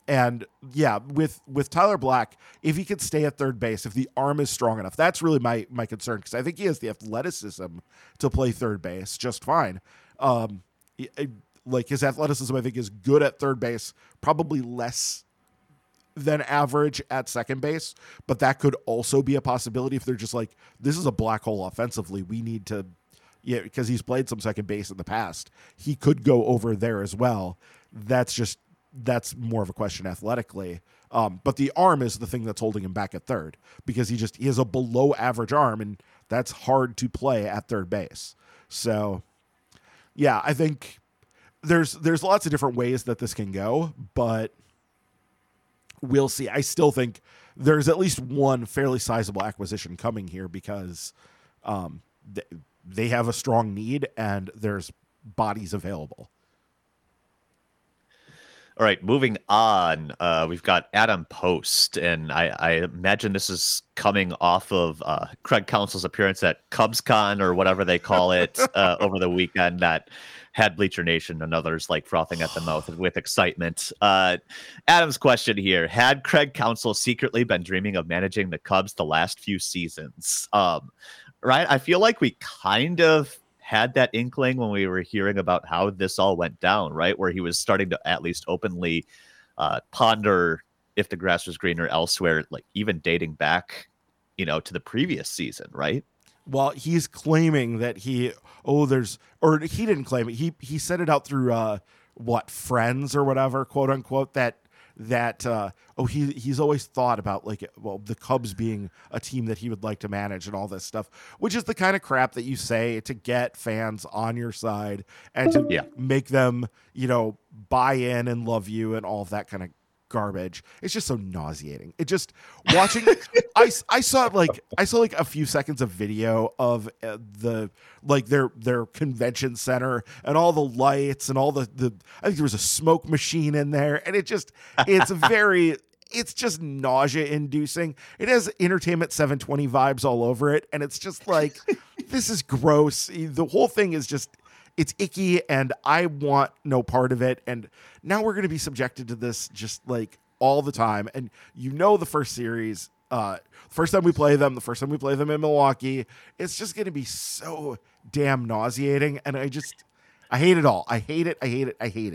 and yeah, with with Tyler Black, if he could stay at third base, if the arm is strong enough, that's really my my concern, because I think he has the athleticism to play third base just fine. Um, like his athleticism, I think, is good at third base, probably less than average at second base, but that could also be a possibility if they're just like, this is a black hole offensively. We need to, yeah, because he's played some second base in the past. He could go over there as well. That's just, that's more of a question athletically. Um, but the arm is the thing that's holding him back at third, because he just, he has a below average arm, and that's hard to play at third base. So yeah, I think there's, there's lots of different ways that this can go, but we'll see. I still think there's at least one fairly sizable acquisition coming here, because um, th- they have a strong need and there's bodies available. All right, moving on. Uh, we've got Adam Post, and I, I imagine this is coming off of uh, Craig Counsell's appearance at CubsCon or whatever they call it uh, over the weekend that had Bleacher Nation and others like frothing at the mouth with excitement. Uh, Adam's question here: had Craig Counsell secretly been dreaming of managing the Cubs the last few seasons? Um, right, I feel like we kind of had that inkling when we were hearing about how this all went down, right? Where he was starting to at least openly uh, ponder if the grass was greener elsewhere, like even dating back, you know, to the previous season, right? Well, he's claiming that he, oh, there's, or he didn't claim it. He, he said it out through uh, what, friends or whatever, quote unquote, that, that, uh, oh, he, he's always thought about like, well, the Cubs being a team that he would like to manage and all this stuff, which is the kind of crap that you say to get fans on your side and to yeah. make them, you know, buy in and love you and all of that kind of garbage. It's just so nauseating. It just watching I, I saw like I saw like a few seconds of video of uh, the like their their convention center and all the lights and all the the I think there was a smoke machine in there, and it just it's very it's just nausea inducing. It has Entertainment seven twenty vibes all over it, and it's just like this is gross. The whole thing is just it's icky, and I want no part of it. And now we're going to be subjected to this just like all the time. And you know, the first series, uh, first time we play them, the first time we play them in Milwaukee, it's just going to be so damn nauseating. And I just, I hate it all. I hate it. I hate it. I hate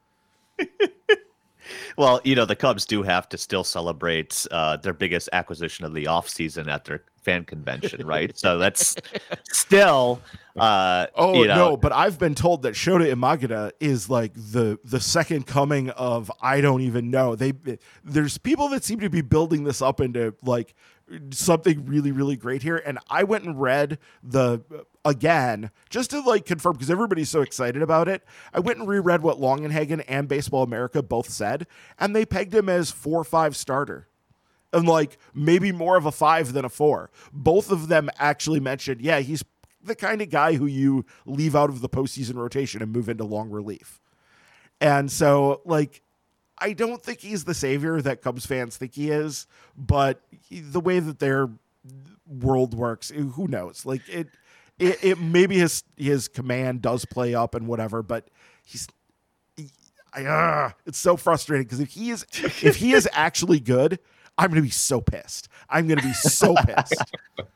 it. Well, you know, the Cubs do have to still celebrate uh, their biggest acquisition of the offseason at their fan convention, right? So that's still uh oh you know, no but I've been told that Shota Imagata is like the the second coming of I don't even know. They there's people that seem to be building this up into like something really really great here, and I went and read the again just to like confirm, because everybody's so excited about it. I went and reread what Longenhagen and Baseball America both said, and they pegged him as four or five starter. And like maybe more of a five than a four. Both of them actually mentioned, yeah, he's the kind of guy who you leave out of the postseason rotation and move into long relief. And so, like, I don't think he's the savior that Cubs fans think he is, but he, the way that their world works, who knows? Like, it, it, it maybe his his command does play up and whatever, but he's. He, I, uh, it's so frustrating, because if he is if he is actually good, I'm going to be so pissed. I'm going to be so pissed.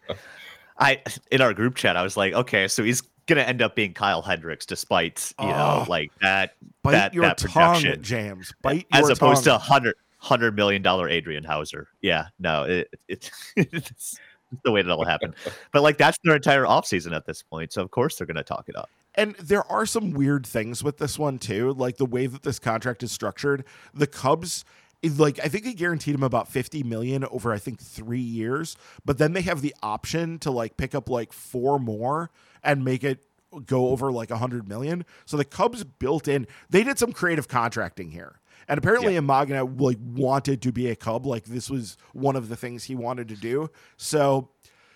I in our group chat, I was like, okay, so he's going to end up being Kyle Hendricks, despite you oh, know like that bite that your that tongue, production, James. Bite as your opposed tongue. to hundred hundred million dollar Adrian Hauser. Yeah, no, it, it it's the way that it'll happen. But like that's their entire offseason at this point, so of course they're going to talk it up. And there are some weird things with this one too, like the way that this contract is structured. The Cubs. Like, I think they guaranteed him about fifty million over, I think, three years. But then they have the option to like pick up like four more and make it go over like a hundred million. So the Cubs built in, they did some creative contracting here. And apparently yeah. Imagana like wanted to be a Cub. Like this was one of the things he wanted to do. So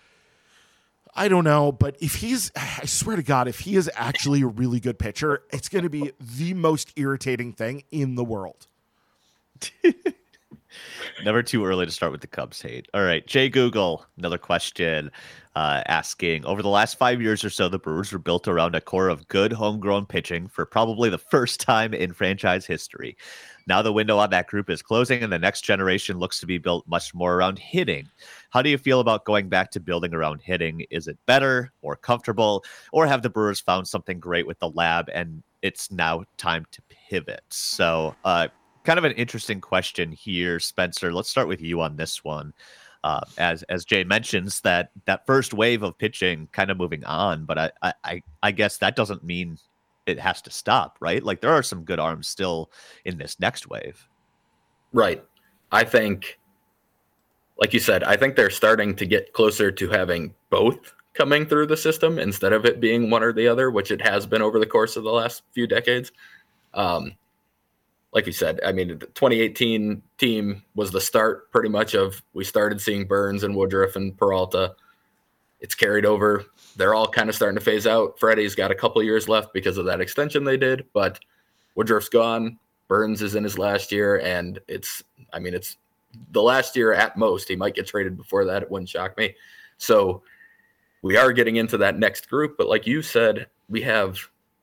I don't know, but if he's, I swear to God, if he is actually a really good pitcher, it's going to be the most irritating thing in the world. Never too early to start with the Cubs hate. All right, Jay Google, another question uh, asking, over the last five years or so, the Brewers were built around a core of good homegrown pitching for probably the first time in franchise history. Now the window on that group is closing, and the next generation looks to be built much more around hitting. How do you feel about going back to building around hitting? Is it better, more comfortable, or have the Brewers found something great with the lab and it's now time to pivot? So, uh, kind of an interesting question here, Spencer. Let's start with you on this one. Uh, as as Jay mentions, that that first wave of pitching kind of moving on, but I I I guess that doesn't mean it has to stop, right? Like there are some good arms still in this next wave. Right. I think, like you said, I think they're starting to get closer to having both coming through the system instead of it being one or the other, which it has been over the course of the last few decades. Um, Like you said, I mean, the twenty eighteen team was the start pretty much of, we started seeing Burns and Woodruff and Peralta. It's carried over. They're all kind of starting to phase out. Freddie's got a couple of years left because of that extension they did, but Woodruff's gone. Burns is in his last year, and it's, I mean, it's the last year at most. He might get traded before that. It wouldn't shock me. So we are getting into that next group, but like you said, we have,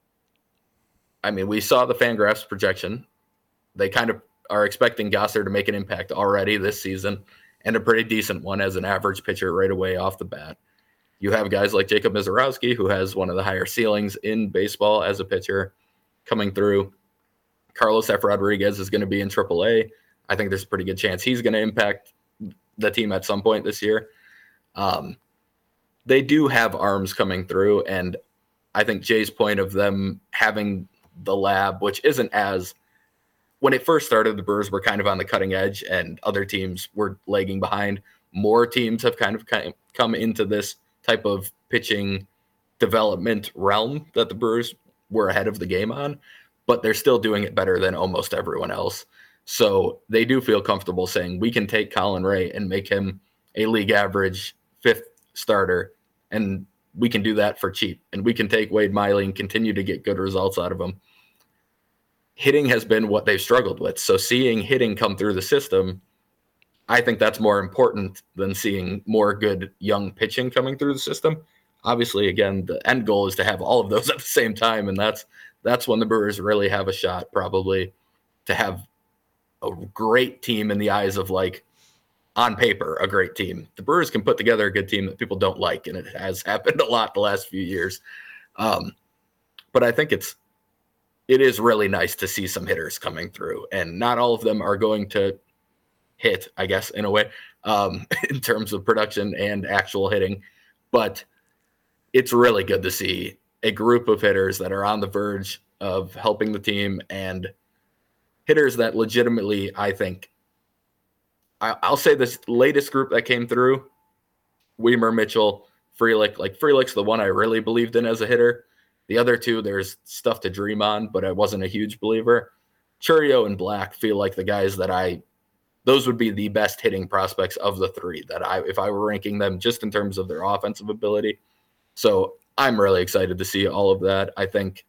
I mean, we saw the Fangraphs projection. They kind of are expecting Gosser to make an impact already this season, and a pretty decent one as an average pitcher right away off the bat. You have guys like Jacob Mizorowski, who has one of the higher ceilings in baseball as a pitcher, coming through. Carlos F. Rodriguez is going to be in triple A. I think there's a pretty good chance he's going to impact the team at some point this year. Um, they do have arms coming through, and I think Jay's point of them having the lab, which isn't as, when it first started, the Brewers were kind of on the cutting edge and other teams were lagging behind. More teams have kind of come into this type of pitching development realm that the Brewers were ahead of the game on, but they're still doing it better than almost everyone else. So they do feel comfortable saying we can take Colin Ray and make him a league average fifth starter, and we can do that for cheap. And we can take Wade Miley and continue to get good results out of him. Hitting has been what they've struggled with. So seeing hitting come through the system, I think that's more important than seeing more good young pitching coming through the system. Obviously, again, the end goal is to have all of those at the same time, and that's that's when the Brewers really have a shot, probably, to have a great team in the eyes of, like, on paper, a great team. The Brewers can put together a good team that people don't like, and it has happened a lot the last few years. Um, but I think it's it is really nice to see some hitters coming through, and not all of them are going to hit, I guess, in a way, um, in terms of production and actual hitting. But it's really good to see a group of hitters that are on the verge of helping the team, and hitters that legitimately, I think, I, I'll say this latest group that came through, Weimer, Mitchell, Frelick. Like, Frelick's the one I really believed in as a hitter. The other two, there's stuff to dream on, but I wasn't a huge believer. Churio and Black feel like the guys that I, those would be the best hitting prospects of the three that I, if I were ranking them just in terms of their offensive ability. So I'm really excited to see all of that. I think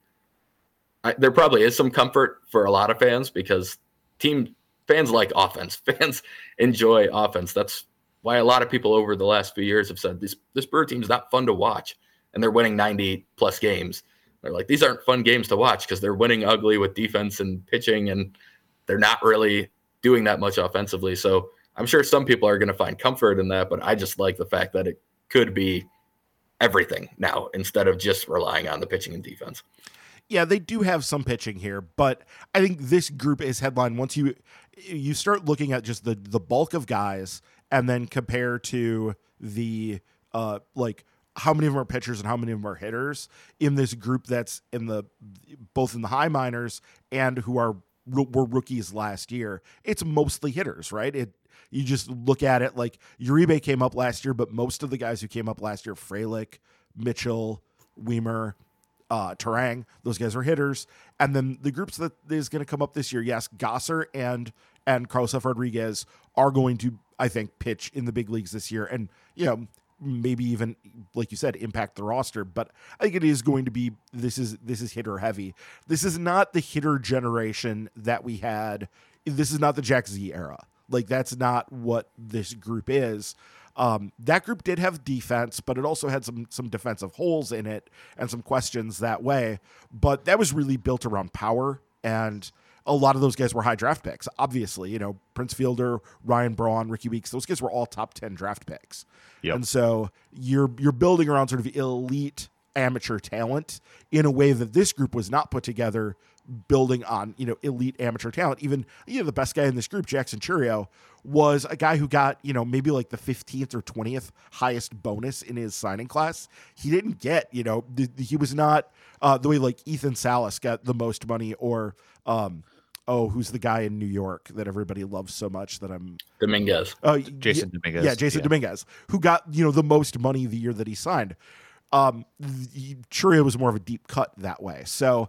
I, there probably is some comfort for a lot of fans because team fans like offense. Fans enjoy offense. That's why a lot of people over the last few years have said this, this Brewer team's not fun to watch, and they're winning ninety plus games. They're like, these aren't fun games to watch because they're winning ugly with defense and pitching, and they're not really doing that much offensively. So I'm sure some people are going to find comfort in that, but I just like the fact that it could be everything now instead of just relying on the pitching and defense. Yeah, they do have some pitching here, but I think this group is headline. Once you you start looking at just the the bulk of guys and then compare to the uh like how many of them are pitchers and how many of them are hitters in this group that's in the both in the high minors and who are were rookies last year, it's mostly hitters, right? It you just look at it like Uribe came up last year, but most of the guys who came up last year, Frelick, Mitchell, Weimer, uh, Terang, those guys are hitters. And then the groups that is going to come up this year, yes, Gosser and and Carlos F. Rodriguez are going to, I think, pitch in the big leagues this year, and you know, maybe even, like you said, impact the roster. But I think it is going to be, this is this is hitter heavy. This is not the hitter generation that we had. This is not the Jack Z era. Like, that's not what this group is. Um, that group did have defense, but it also had some some defensive holes in it and some questions that way. But that was really built around power, and a lot of those guys were high draft picks. Obviously, you know, Prince Fielder, Ryan Braun, Ricky Weeks, those guys were all top ten draft picks. Yep. And so you're you're building around sort of elite amateur talent in a way that this group was not put together, building on, you know, elite amateur talent. Even, you know, the best guy in this group, Jackson Churio, was a guy who got, you know, maybe like the fifteenth or twentieth highest bonus in his signing class. He didn't get, you know, th- he was not uh, the way like Ethan Salas got the most money, or, um, oh, who's the guy in New York that everybody loves so much that I'm Dominguez. Oh, Jason yeah, Dominguez. Yeah, Jason yeah. Dominguez, who got, you know, the most money the year that he signed. Um, Churio was more of a deep cut that way. So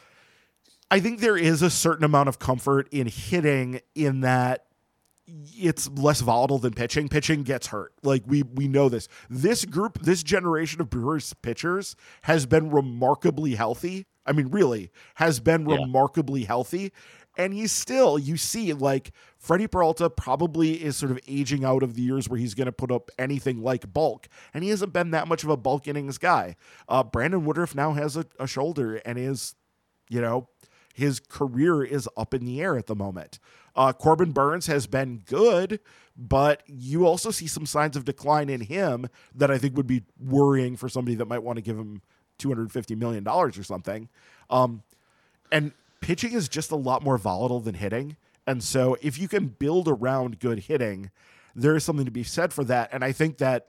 I think there is a certain amount of comfort in hitting, in that it's less volatile than pitching. Pitching gets hurt. Like, we we know this. This group, this generation of Brewers pitchers has been remarkably healthy. I mean, really, has been yeah. remarkably healthy. And he's still, you see, like, Freddie Peralta probably is sort of aging out of the years where he's going to put up anything like bulk. And he hasn't been that much of a bulk innings guy. Uh, Brandon Woodruff now has a, a shoulder and is, you know, his career is up in the air at the moment. Uh, Corbin Burns has been good, but you also see some signs of decline in him that I think would be worrying for somebody that might want to give him two hundred fifty million dollars or something. Um, and pitching is just a lot more volatile than hitting. And so if you can build around good hitting, there is something to be said for that. And I think that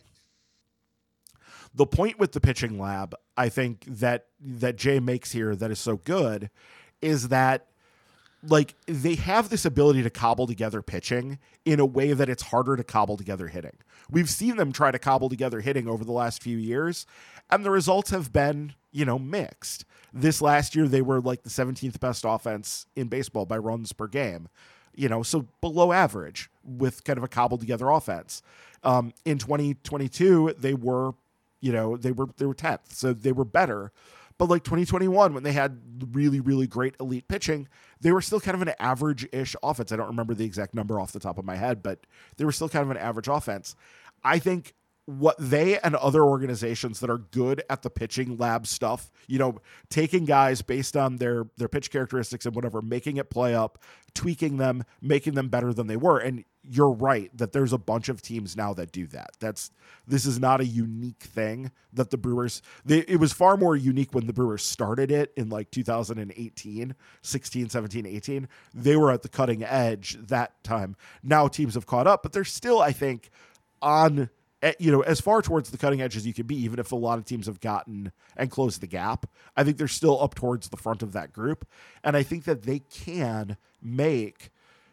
the point with the pitching lab, I think that that Jay makes here that is so good, is that, like, they have this ability to cobble together pitching in a way that it's harder to cobble together hitting. We've seen them try to cobble together hitting over the last few years, and the results have been, you know, mixed. This last year, they were like the seventeenth best offense in baseball by runs per game, you know, so below average with kind of a cobbled together offense. Um, in twenty twenty-two, they were, you know, they were, they were tenth, so they were better. But like twenty twenty-one, when they had really, really great elite pitching, they were still kind of an average-ish offense. I don't remember the exact number off the top of my head, but they were still kind of an average offense. I think what they and other organizations that are good at the pitching lab stuff, you know, taking guys based on their, their pitch characteristics and whatever, making it play up, tweaking them, making them better than they were. And you're right that there's a bunch of teams now that do that. That's, this is not a unique thing that the Brewers, they, it was far more unique when the Brewers started it in like two thousand eighteen, sixteen, seventeen, eighteen. They were at the cutting edge that time. Now teams have caught up, but they're still, I think, on, you know, as far towards the cutting edge as you can be, even if a lot of teams have gotten and closed the gap. I think they're still up towards the front of that group. And I think that they can make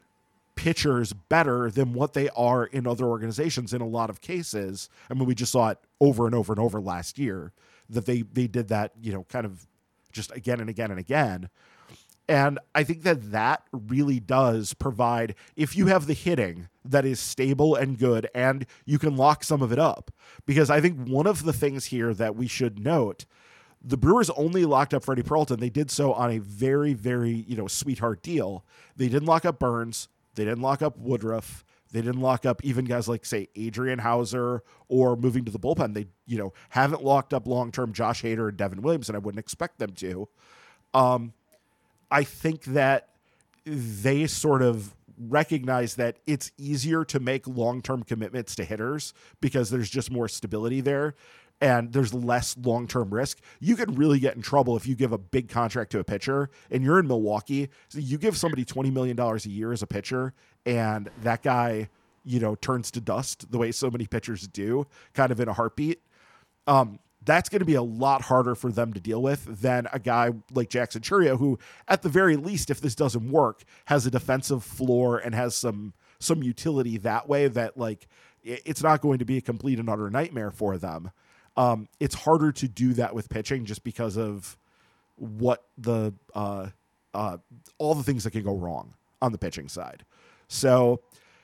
pitchers better than what they are in other organizations in a lot of cases. I mean, we just saw it over and over and over last year that they, they did that, you know, kind of just again and again and again. And I think that that really does provide, if you have the hitting that is stable and good, and you can lock some of it up. Because I think one of the things here that we should note, the Brewers only locked up Freddie Peralta, and they did so on a very, very, you know, sweetheart deal. They didn't lock up Burns. They didn't lock up Woodruff. They didn't lock up even guys like, say, Adrian Hauser, or moving to the bullpen. They, you know, haven't locked up long-term Josh Hader and Devin Williams, and I wouldn't expect them to. Um, I think that they sort of recognize that it's easier to make long-term commitments to hitters because there's just more stability there and there's less long-term risk. You can really get in trouble if you give a big contract to a pitcher and you're in Milwaukee. So you give somebody twenty million dollars a year as a pitcher and that guy, you know, turns to dust the way so many pitchers do, kind of in a heartbeat. Um, That's going to be a lot harder for them to deal with than a guy like Jackson Churio, who, at the very least, if this doesn't work, has a defensive floor and has some some utility that way. That, like, it's not going to be a complete and utter nightmare for them. Um, it's harder to do that with pitching just because of what the uh, uh, all the things that can go wrong on the pitching side. So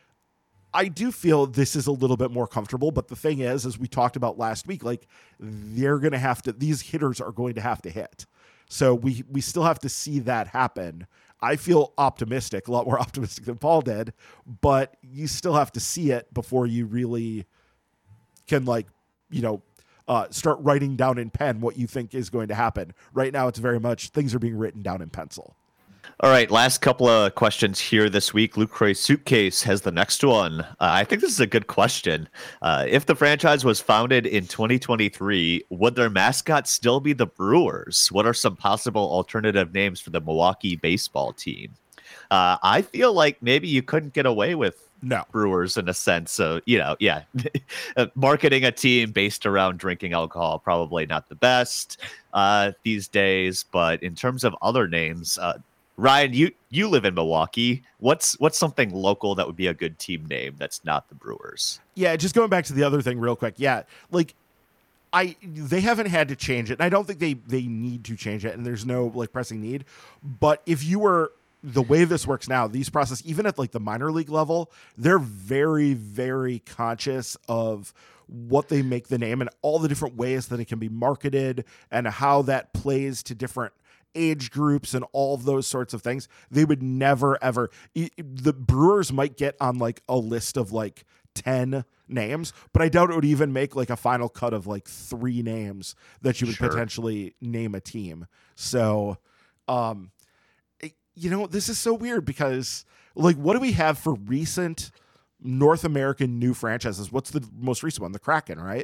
I do feel this is a little bit more comfortable, but the thing is, as we talked about last week, like, they're going to have to, these hitters are going to have to hit. So we, we still have to see that happen. I feel optimistic, a lot more optimistic than Paul did, but you still have to see it before you really can, like, you know, uh, start writing down in pen what you think is going to happen. Right now, it's very much things are being written down in pencil. All right, last couple of questions here this week. Luke Croy Suitcase has the next one. Uh, I think this is a good question. Uh, if the franchise was founded in twenty twenty-three, would their mascot still be the Brewers? What are some possible alternative names for the Milwaukee baseball team? Uh, I feel like maybe you couldn't get away with no Brewers in a sense. So, you know, yeah, marketing a team based around drinking alcohol, probably not the best uh, these days. But in terms of other names, uh, Ryan, you, you live in Milwaukee. What's what's something local that would be a good team name that's not the Brewers? Yeah, just going back to the other thing real quick. Yeah, like I they haven't had to change it, and I don't think they they need to change it, and there's no like pressing need. But if you were the way this works now, these process even at like the minor league level, they're very very conscious of what they make the name and all the different ways that it can be marketed and how that plays to different age groups and all of those sorts of things. They would never ever the Brewers might get on like a list of like ten names, but I doubt it would even make like a final cut of like three names that you would Sure. potentially name a team. So um it, you know, this is so weird because like what do we have for recent North American new franchises? What's the most recent one? The Kraken, right?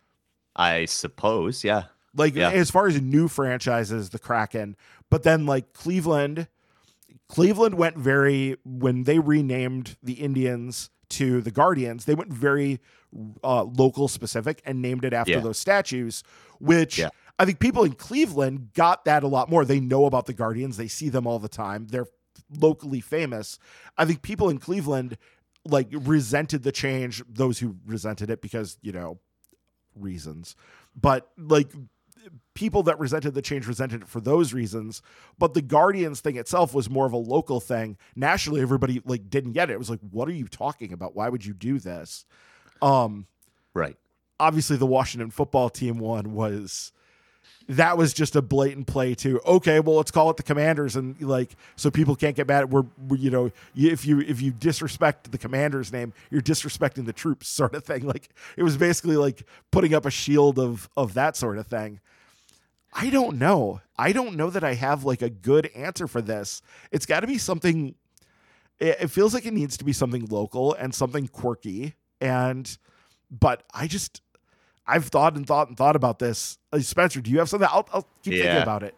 I suppose, yeah. Like Yeah. as far as new franchises, the Kraken, but then like Cleveland, Cleveland went very, when they renamed the Indians to the Guardians, they went very uh, local specific and named it after Yeah. those statues, which Yeah. I think people in Cleveland got that a lot more. They know about the Guardians. They see them all the time. They're locally famous. I think people in Cleveland like resented the change, those who resented it because, you know, reasons, but like people that resented the change resented it for those reasons. But the Guardians thing itself was more of a local thing. Nationally, everybody like didn't get it. It was like, what are you talking about? Why would you do this? Um, Right. obviously the Washington football team one was, that was just a blatant play to, okay, well, let's call it the Commanders. And like, so people can't get mad. We're, we're you know, if you, if you disrespect the Commander's name, you're disrespecting the troops sort of thing. Like it was basically like putting up a shield of, of that sort of thing. I don't know. I don't know that I have like a good answer for this. It's got to be something. It, it feels like it needs to be something local and something quirky. And, but I just, I've thought and thought and thought about this. Uh, Spencer, do you have something? I'll, I'll keep Yeah. thinking about it.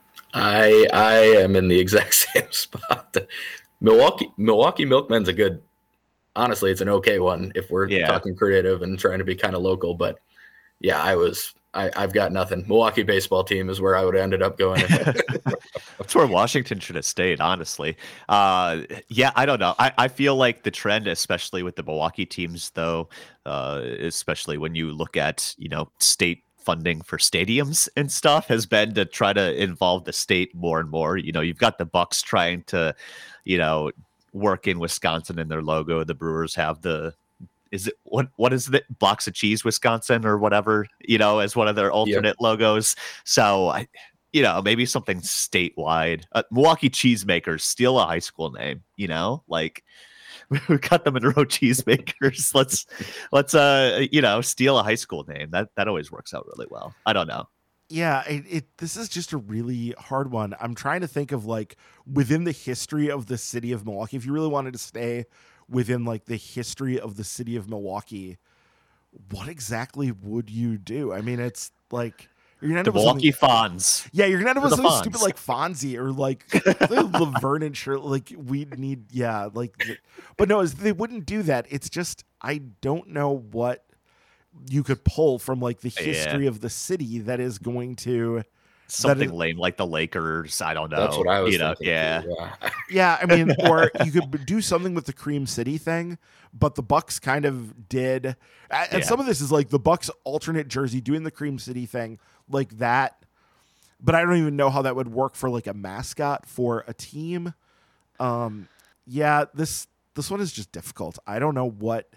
I I am in the exact same spot. Milwaukee Milwaukee Milkmen's a good. Honestly, it's an okay one if we're Yeah. talking creative and trying to be kind of local. But yeah, I was. I, I've got nothing. Milwaukee baseball team is where I would have ended up going. That's where Washington should have stayed, honestly. Uh, yeah, I don't know. I, I feel like the trend, especially with the Milwaukee teams, though, uh, especially when you look at, you know, state funding for stadiums and stuff, has been to try to involve the state more and more. You know, you've got the Bucks trying to, you know, work in Wisconsin in their logo. The Brewers have the, is it what what is it, blocks of cheese Wisconsin or whatever, you know, as one of their alternate logos. So I, you know, maybe something statewide. Uh, Milwaukee Cheesemakers, steal a high school name, you know, like we got the Monroe Cheesemakers. let's let's uh you know, steal a high school name. That that always works out really well. I don't know. Yeah, it, it this is just a really hard one. I'm trying to think of like within the history of the city of Milwaukee, if you really wanted to stay within like the history of the city of Milwaukee, what exactly would you do? I mean, it's like you're gonna end The up with Milwaukee something- Fonz. Yeah, you're gonna end up with The something Fonz. stupid like Fonzie or like Laverne and Shirley. Like we need, yeah, like. the- But no, it's- they wouldn't do that. It's just I don't know what you could pull from like the Yeah. history of the city that is going to. Something is- lame like the Lakers. I don't know. That's what I was You know, thinking. yeah. too, yeah. Yeah, I mean, or you could do something with the Cream City thing, but the Bucks kind of did, and Yeah. some of this is like the Bucks alternate jersey doing the Cream City thing like that. But I don't even know how that would work for like a mascot for a team. Um, yeah, this this one is just difficult. I don't know what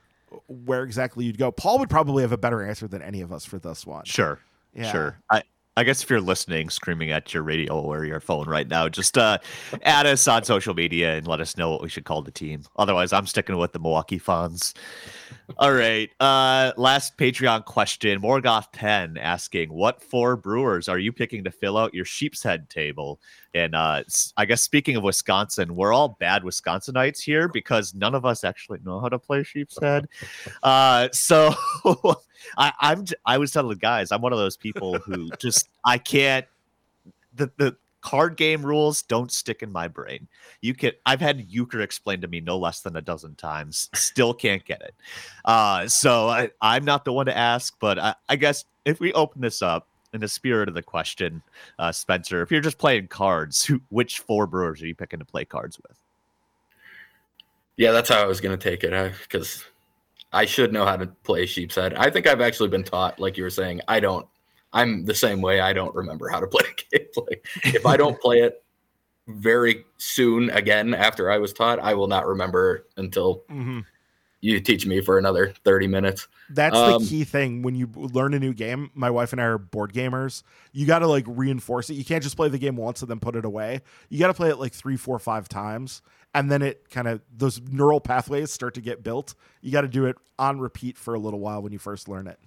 where exactly you'd go. Paul would probably have a better answer than any of us for this one. Sure. Yeah. Sure. I, I guess if you're listening, screaming at your radio or your phone right now, just uh, add us on social media and let us know what we should call the team. Otherwise, I'm sticking with the Milwaukee Fawns. All right. Uh, last Patreon question. Morgoth ten asking, what four brewers are you picking to fill out your sheep's head table? And uh, I guess speaking of Wisconsin, we're all bad Wisconsinites here because none of us actually know how to play sheep's head. Uh, so I, I'm I was telling the guys, I'm one of those people who just I can't the the card game rules don't stick in my brain. You can I've had Euchre explained to me no less than a dozen times. Still can't get it. Uh, so I, I'm not the one to ask, but I, I guess if we open this up in the spirit of the question, uh, Spencer, if you're just playing cards, who, which four brewers are you picking to play cards with? Yeah, that's how I was going to take it because I should know how to play sheep's head. I think I've actually been taught, like you were saying. I don't. I'm the same way. I don't remember how to play a game. Like, if I don't play it very soon again after I was taught, I will not remember until mm-hmm. you teach me for another thirty minutes. That's um, the key thing when you learn a new game. My wife and I are board gamers. You got to like reinforce it. You can't just play the game once and then put it away. You got to play it like three, four, five times. And then it kind of, those neural pathways start to get built. You got to do it on repeat for a little while when you first learn it.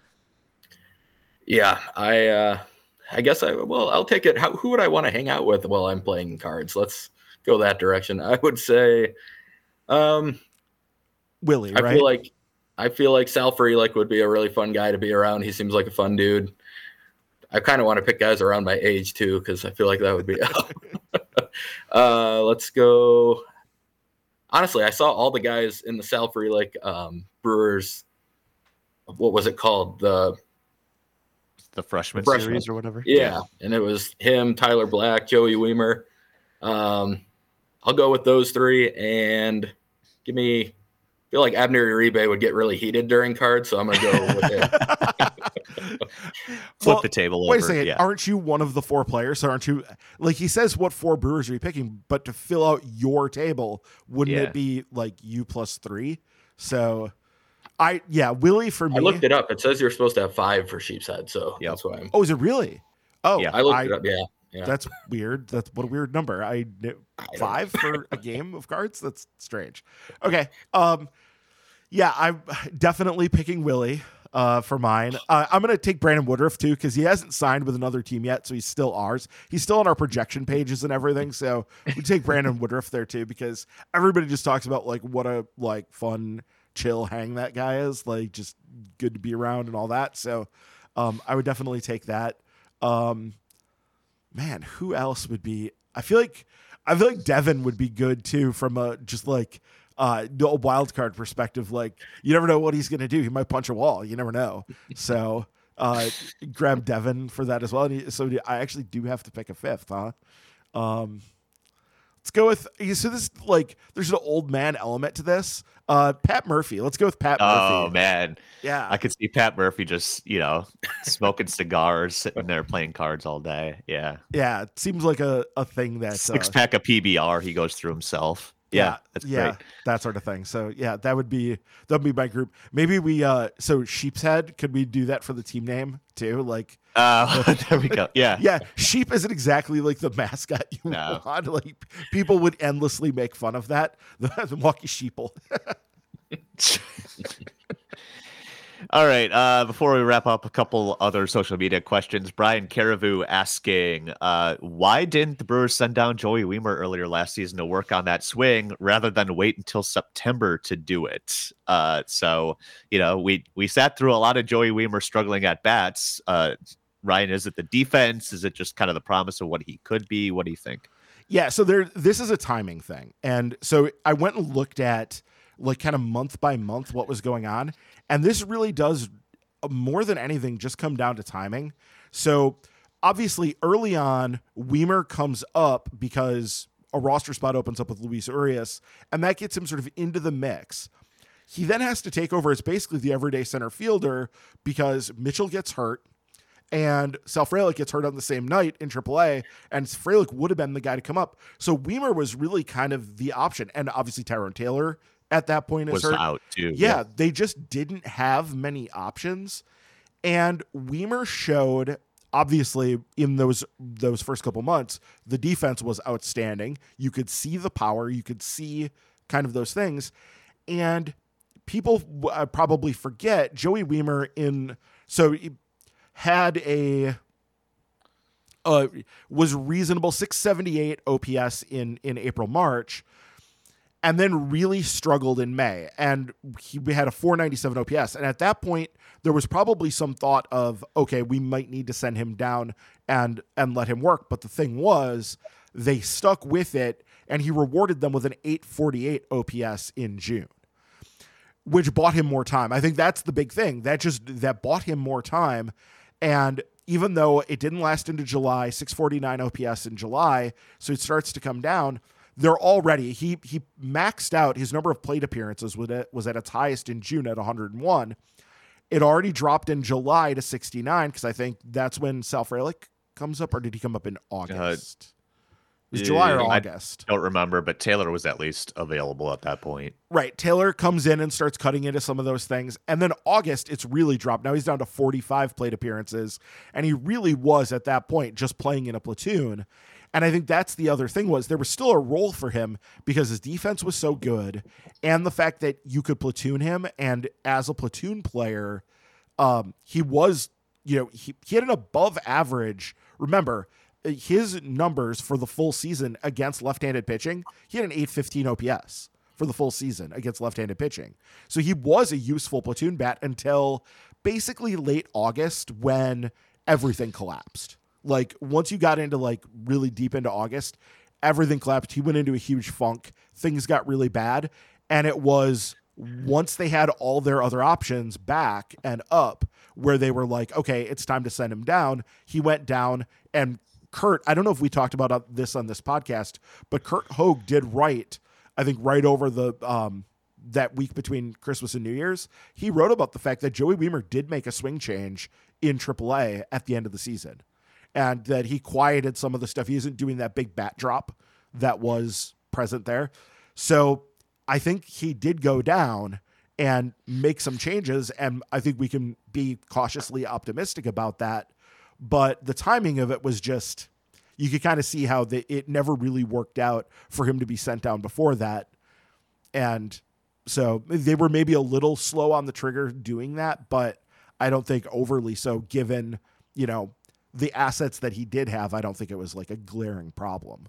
Yeah, I uh, I guess I well I'll take it. How, who would I want to hang out with while I'm playing cards? Let's go that direction. I would say, um, Willie. I right? feel like I feel like Sal Frelick would be a really fun guy to be around. He seems like a fun dude. I kind of want to pick guys around my age too because I feel like that would be. uh, let's go. Honestly, I saw all the guys in the Sal Frelick um, Brewers. What was it called? The The freshman, the freshman series or whatever. Yeah. yeah. And it was him, Tyler Black, Joey Weimer. Um, I'll go with those three and give me, I feel like Abner Uribe would get really heated during cards. So I'm going to go with it. Flip well, the table wait over. a second. Yeah. Aren't you one of the four players? So aren't you, like he says, what four brewers are you picking? But to fill out your table, wouldn't Yeah. it be like you plus three? So I, yeah, Willie for me. I looked it up. It says you're supposed to have five for sheep's head. So Yep. that's why I'm. Oh, is it really? Oh, Yeah. I looked I, it up. Yeah. Yeah. That's weird. That's what a weird number. I knew I don't five for a game of cards. That's strange. Okay. Um, yeah, I'm definitely picking Willie uh, for mine. Uh, I'm going to take Brandon Woodruff too, because he hasn't signed with another team yet. So he's still ours. He's still on our projection pages and everything. So we take Brandon Woodruff there too, because everybody just talks about like what a like fun, chill hang that guy is, like just good to be around and all that. So um, I would definitely take that. Um, Man, who else would be? I feel like I feel like Devin would be good too, from a just like uh, a wild card perspective. Like you never know what he's going to do. He might punch a wall. You never know. So uh, grab Devin for that as well. And he, so I actually do have to pick a fifth, huh? Um, let's go with. So this like there's an old man element to this. Uh, Pat Murphy. Let's go with Pat Murphy. Oh man, yeah, I could see Pat Murphy just you know smoking cigars, sitting there playing cards all day. Yeah, yeah. It seems like a, a thing that six uh, pack of P B R he goes through himself. Yeah, yeah, that's yeah, great. that sort of thing. So yeah, that would be that would be my group. Maybe we uh, so Sheep's Head. Could we do that for the team name too? Like, uh, there we go. Yeah, yeah. Sheep isn't exactly like the mascot you no. want. Like people would endlessly make fun of that. The, the Milwaukee Sheeple. All right. Uh, before we wrap up, a couple other social media questions. Brian Caribou asking, uh, why didn't the Brewers send down Joey Weimer earlier last season to work on that swing rather than wait until September to do it? Uh, so, you know, we we sat through a lot of Joey Weimer struggling at bats. Uh, Ryan, is it the defense? Is it just kind of the promise of what he could be? What do you think? Yeah. So there, this is a timing thing, and so I went and looked at like kind of month by month what was going on. And this really does more than anything just come down to timing. So obviously early on, Weimer comes up because a roster spot opens up with Luis Urias, and that gets him sort of into the mix. He then has to take over as basically the everyday center fielder because Mitchell gets hurt and Sal Frelick gets hurt on the same night in triple A, and Frelick would have been the guy to come up. So Weimer was really kind of the option. And obviously Tyrone Taylor at that point is was hurt. out too. Yeah, yeah, they just didn't have many options. And Weimer showed obviously in those those first couple months, the defense was outstanding. You could see the power, you could see kind of those things, and people uh, probably forget Joey Wiemer in so he had a uh, was reasonable six seventy-eight O P S in in April March, and then really struggled in May, and he we had a four ninety-seven O P S, and at that point there was probably some thought of, okay, we might need to send him down and and let him work. But the thing was, they stuck with it, and he rewarded them with an eight forty-eight O P S in June, which bought him more time. I think that's the big thing. That just that bought him more time. And even though it didn't last into July, six forty-nine O P S in July, so it starts to come down. They're already he he maxed out his number of plate appearances was at, was at its highest in June at one hundred one. It already dropped in July to sixty-nine because I think that's when Sal Frelick comes up, or did he come up in August? Uh, it was July or August. I don't remember, but Taylor was at least available at that point. Right. Taylor comes in and starts cutting into some of those things. And then August, it's really dropped. Now he's down to forty-five plate appearances. And he really was at that point just playing in a platoon. And I think that's the other thing was there was still a role for him because his defense was so good. And the fact that you could platoon him. And as a platoon player, um, he was, you know, he, he had an above average. Remember, his numbers for the full season against left-handed pitching, he had an eight fifteen O P S for the full season against left-handed pitching. So he was a useful platoon bat until basically late August when everything collapsed. Like once you got into like really deep into August, everything collapsed. He went into a huge funk. Things got really bad. And it was once they had all their other options back and up where they were like, okay, it's time to send him down. He went down, and Kurt, I don't know if we talked about this on this podcast, but Kurt Hogue did write, I think right over the um, that week between Christmas and New Year's, he wrote about the fact that Joey Wiemer did make a swing change in triple A at the end of the season, and that he quieted some of the stuff. He isn't doing that big bat drop that was present there. So I think he did go down and make some changes, and I think we can be cautiously optimistic about that. But the timing of it was just, you could kind of see how the, it never really worked out for him to be sent down before that. And so they were maybe a little slow on the trigger doing that, but I don't think overly so given, you know, the assets that he did have. I don't think it was like a glaring problem.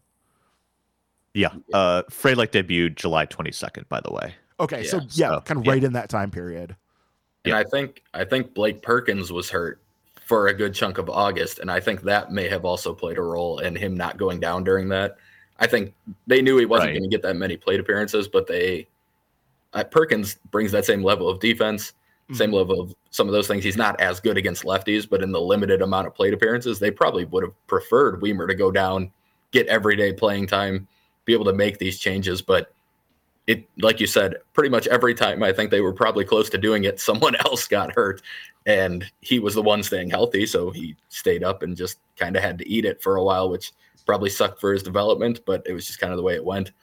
Yeah. Uh, Frelick debuted July twenty-second, by the way. Okay. Yeah, so yeah, so, kind of right yeah. in that time period. And yeah. I think, I think Blake Perkins was hurt for a good chunk of August, and I think that may have also played a role in him not going down during that. I think they knew he wasn't right. going to get that many plate appearances, but they uh, Perkins brings that same level of defense, mm-hmm. same level of some of those things. He's not as good against lefties, but in the limited amount of plate appearances, they probably would have preferred Wiemer to go down, get everyday playing time, be able to make these changes. But it, like you said, pretty much every time I think they were probably close to doing it, someone else got hurt. And he was the one staying healthy, so he stayed up and just kind of had to eat it for a while, which probably sucked for his development, but it was just kind of the way it went.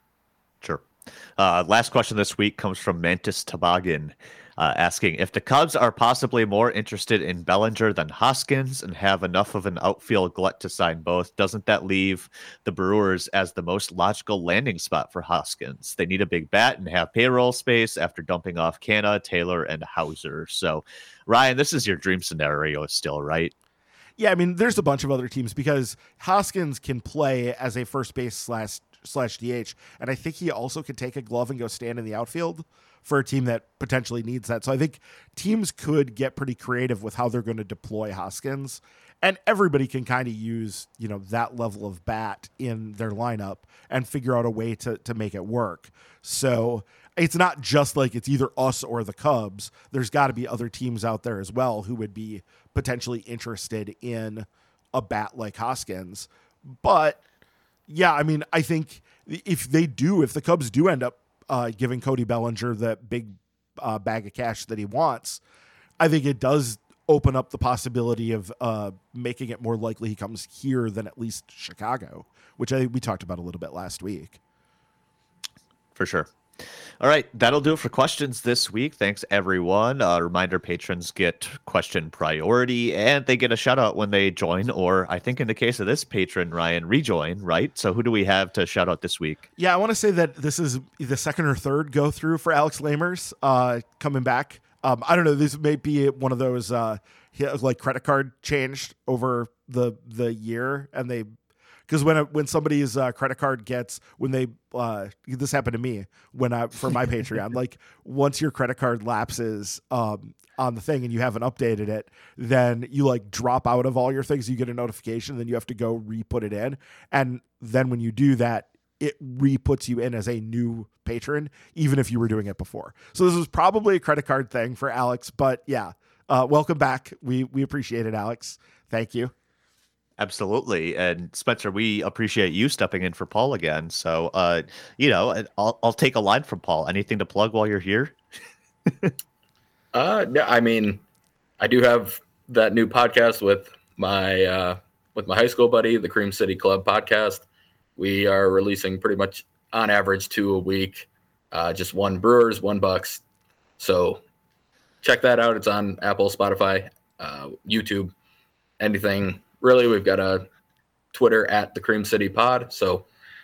Sure. Uh, last question this week comes from Mantis Toboggan, uh, asking if the Cubs are possibly more interested in Bellinger than Hoskins and have enough of an outfield glut to sign both. Doesn't that leave the Brewers as the most logical landing spot for Hoskins? They need a big bat and have payroll space after dumping off Canna, Taylor, and Hauser. So, Ryan, this is your dream scenario still, right? Yeah, I mean, there's a bunch of other teams because Hoskins can play as a first base slash slash D H, and I think he also could take a glove and go stand in the outfield for a team that potentially needs that. So I think teams could get pretty creative with how they're going to deploy Hoskins, and everybody can kind of use, you know, that level of bat in their lineup and figure out a way to to make it work. So it's not just like it's either us or the Cubs. There's got to be other teams out there as well who would be potentially interested in a bat like Hoskins. But yeah, I mean, I think if they do, if the Cubs do end up uh, giving Cody Bellinger that big uh, bag of cash that he wants, I think it does open up the possibility of uh, making it more likely he comes here than at least Chicago, which I think we talked about a little bit last week. For sure. All right, that'll do it for questions this week. Thanks, everyone. Uh, reminder, patrons get question priority, and they get a shout-out when they join, or I think in the case of this patron, Ryan, rejoin, right? So who do we have to shout out this week? Yeah, I want to say that this is the second or third go-through for Alex Lamers uh, coming back. Um, I don't know, this may be one of those, uh, like, credit card changed over the the year, and they... Because when when somebody's uh, credit card gets when they uh, this happened to me when I for my Patreon, like once your credit card lapses um, on the thing and you haven't updated it, then you like drop out of all your things. You get a notification, then you have to go re-put it in, and then when you do that, it re-puts you in as a new patron, even if you were doing it before. So this was probably a credit card thing for Alex, but yeah, uh, welcome back. We we appreciate it, Alex. Thank you. Absolutely. And Spencer, we appreciate you stepping in for Paul again. So, uh, you know, I'll, I'll take a line from Paul. Anything to plug while you're here? uh, no, I mean, I do have that new podcast with my, uh, with my high school buddy, the Cream City Club podcast. We are releasing pretty much on average two a week, uh, just one Brewers, one Bucks. So check that out. It's on Apple, Spotify, uh, YouTube, anything. Really, we've got a Twitter at the Cream City Pod. So,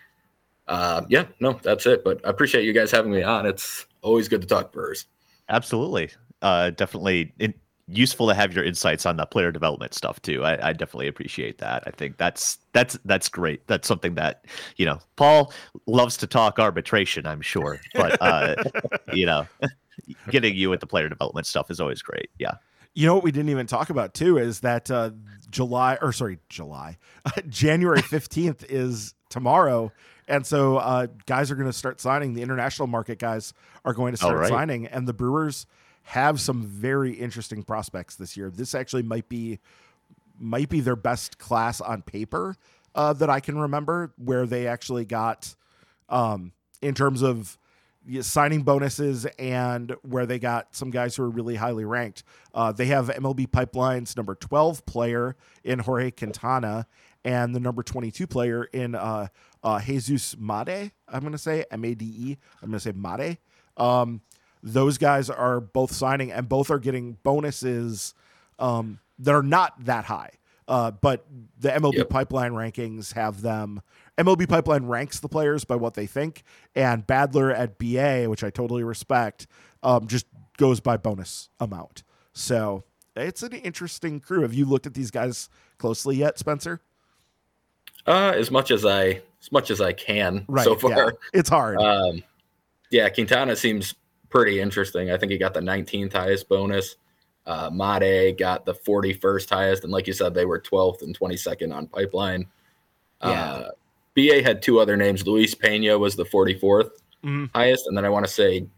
uh, yeah, no, that's it. But I appreciate you guys having me on. It's always good to talk Brewers. Absolutely. Uh, definitely in, useful to have your insights on the player development stuff, too. I, I definitely appreciate that. I think that's that's that's great. That's something that, you know, Paul loves to talk arbitration, I'm sure. But, uh, you know, getting you with the player development stuff is always great. Yeah. You know what we didn't even talk about too is that uh, July or sorry July January fifteenth is tomorrow, and so uh, guys are going to start signing. The international market guys are going to start right. signing, and the Brewers have some very interesting prospects this year. This actually might be might be their best class on paper uh, that I can remember, where they actually got um, in terms of signing bonuses and where they got some guys who are really highly ranked. Uh, they have M L B Pipeline's number twelve player in Jorge Quintana and the number twenty-two player in uh, uh, Jesus Made. I'm going to say M A D E. I'm going to say Made. Um, those guys are both signing and both are getting bonuses um, that are not that high. Uh, but the M L B yep. Pipeline rankings have them. M L B Pipeline ranks the players by what they think, and Badler at B A, which I totally respect, um, just goes by bonus amount. So it's an interesting crew. Have you looked at these guys closely yet, Spencer? Uh, as much as I, as much as I can right, so far. Yeah. It's hard. Um, yeah, Quintana seems pretty interesting. I think he got the nineteenth highest bonus. Uh, Made got the forty-first highest, and like you said, they were twelfth and twenty-second on Pipeline. Yeah. Uh, B A had two other names. Luis Pena was the forty-fourth mm-hmm. highest, and then I want to say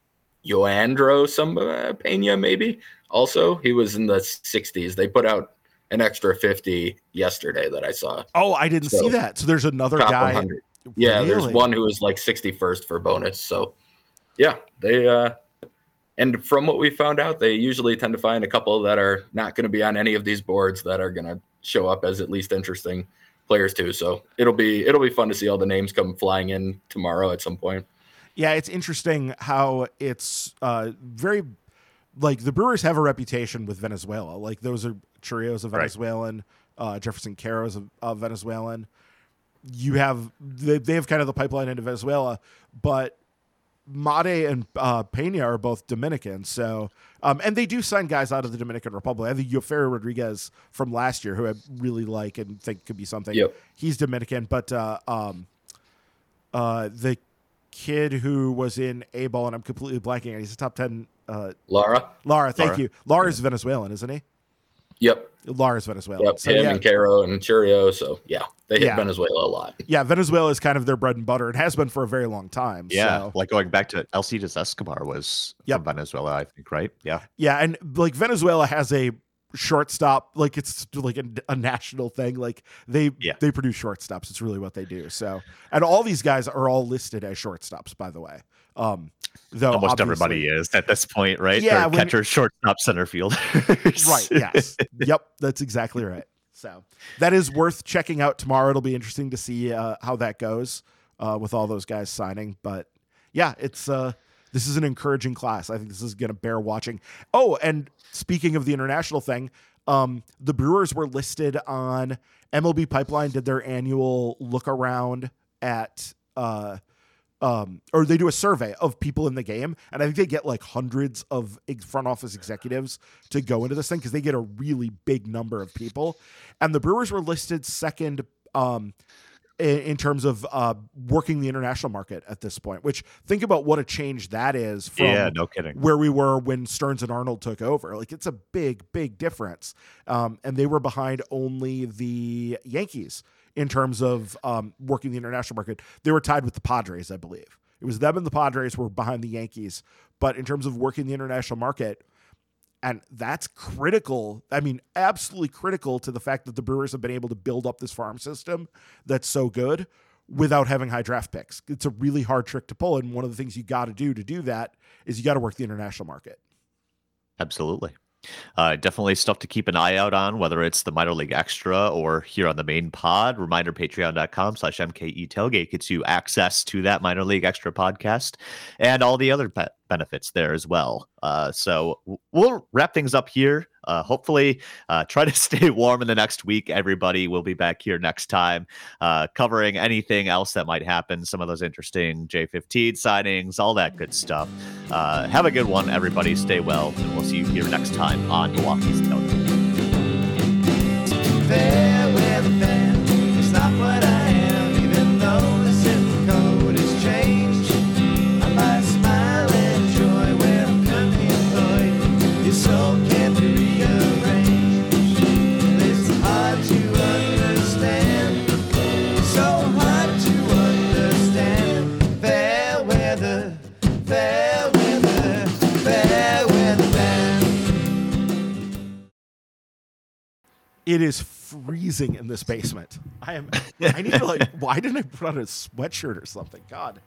Joandro some uh, Pena maybe. Also, he was in the sixties. They put out an extra fifty yesterday that I saw. Oh, I didn't so, see that. So there's another guy. one hundred. Yeah, really? There's one who was like sixty-first for bonus. So, yeah, they uh, and from what we found out, they usually tend to find a couple that are not going to be on any of these boards that are going to show up as at least interesting players too. So it'll be it'll be fun to see all the names come flying in tomorrow at some point. Yeah, it's interesting how it's uh, very like the Brewers have a reputation with Venezuela. Like those are Churrios of Venezuelan, right. uh, Jefferson Caro's of, of Venezuelan. You have they, they have kind of the pipeline into Venezuela, but Made and uh, Pena are both Dominican. So um, and they do sign guys out of the Dominican Republic. I think Yoferi Rodriguez from last year, who I really like and think could be something. Yep. He's Dominican, but uh, um, uh, the kid who was in A-Ball, and I'm completely blanking on, he's a top ten. Uh, Lara. Lara, thank Lara. you. Lara's yeah. Venezuelan, isn't he? Yep. Lara's Venezuelan. Yep. So, Him yeah. and Caro and Churrio. So, yeah, they hit Yeah. Venezuela a lot. Yeah, Venezuela is kind of their bread and butter. It has been for a very long time. Yeah, so. like going back to Alcides Escobar was Yep. from Venezuela, I think, right? Yeah. Yeah, and like Venezuela has a shortstop, like it's like a, a national thing. Like they Yeah. they produce shortstops. It's really what they do. So, and all these guys are all listed as shortstops, by the way. Um, though Almost obviously- everybody is at this point, right? Yeah, They're when- catcher, shortstop, center fielders. Right. Yes. Yep. That's exactly right. So that is worth checking out tomorrow. It'll be interesting to see uh, how that goes uh, with all those guys signing. But yeah, it's uh, this is an encouraging class. I think this is going to bear watching. Oh, and speaking of the international thing, um, the Brewers were listed on M L B Pipeline. Did their annual look around at, uh, um, or they do a survey of people in the game, and I think they get like hundreds of front office executives to go into this thing because they get a really big number of people. And the Brewers were listed second. Um, in terms of uh, working the international market at this point, which think about what a change that is from yeah, no kidding. where we were when Stearns and Arnold took over. Like it's a big, big difference. Um, and they were behind only the Yankees in terms of um, working the international market. They were tied with the Padres, I believe. It was them and the Padres were behind the Yankees. But in terms of working the international market, and that's critical. I mean, absolutely critical to the fact that the Brewers have been able to build up this farm system that's so good without having high draft picks. It's a really hard trick to pull. And one of the things you got to do to do that is you got to work the international market. Absolutely. Uh, definitely stuff to keep an eye out on, whether it's the Minor League Extra or here on the main pod. Reminder, patreon.com slash MKE tailgate gets you access to that Minor League Extra podcast and all the other be- benefits there as well. Uh, so we'll wrap things up here. Uh, hopefully, uh, try to stay warm in the next week. Everybody will be back here next time, uh, covering anything else that might happen. Some of those interesting J fifteen signings, all that good stuff. Uh, have a good one, everybody. Stay well, and we'll see you here next time on Milwaukee's Tailgate. Fair weather fan, it's not what I am, even though the zip code has changed. I might smile and enjoy where I'm currently employed. Your soul can't be rearranged. It's hard to understand, so hard to understand. Fair weather, fair weather, fair weather fan. It is freezing in this basement. I am. I need to like. Why didn't I put on a sweatshirt or something? God.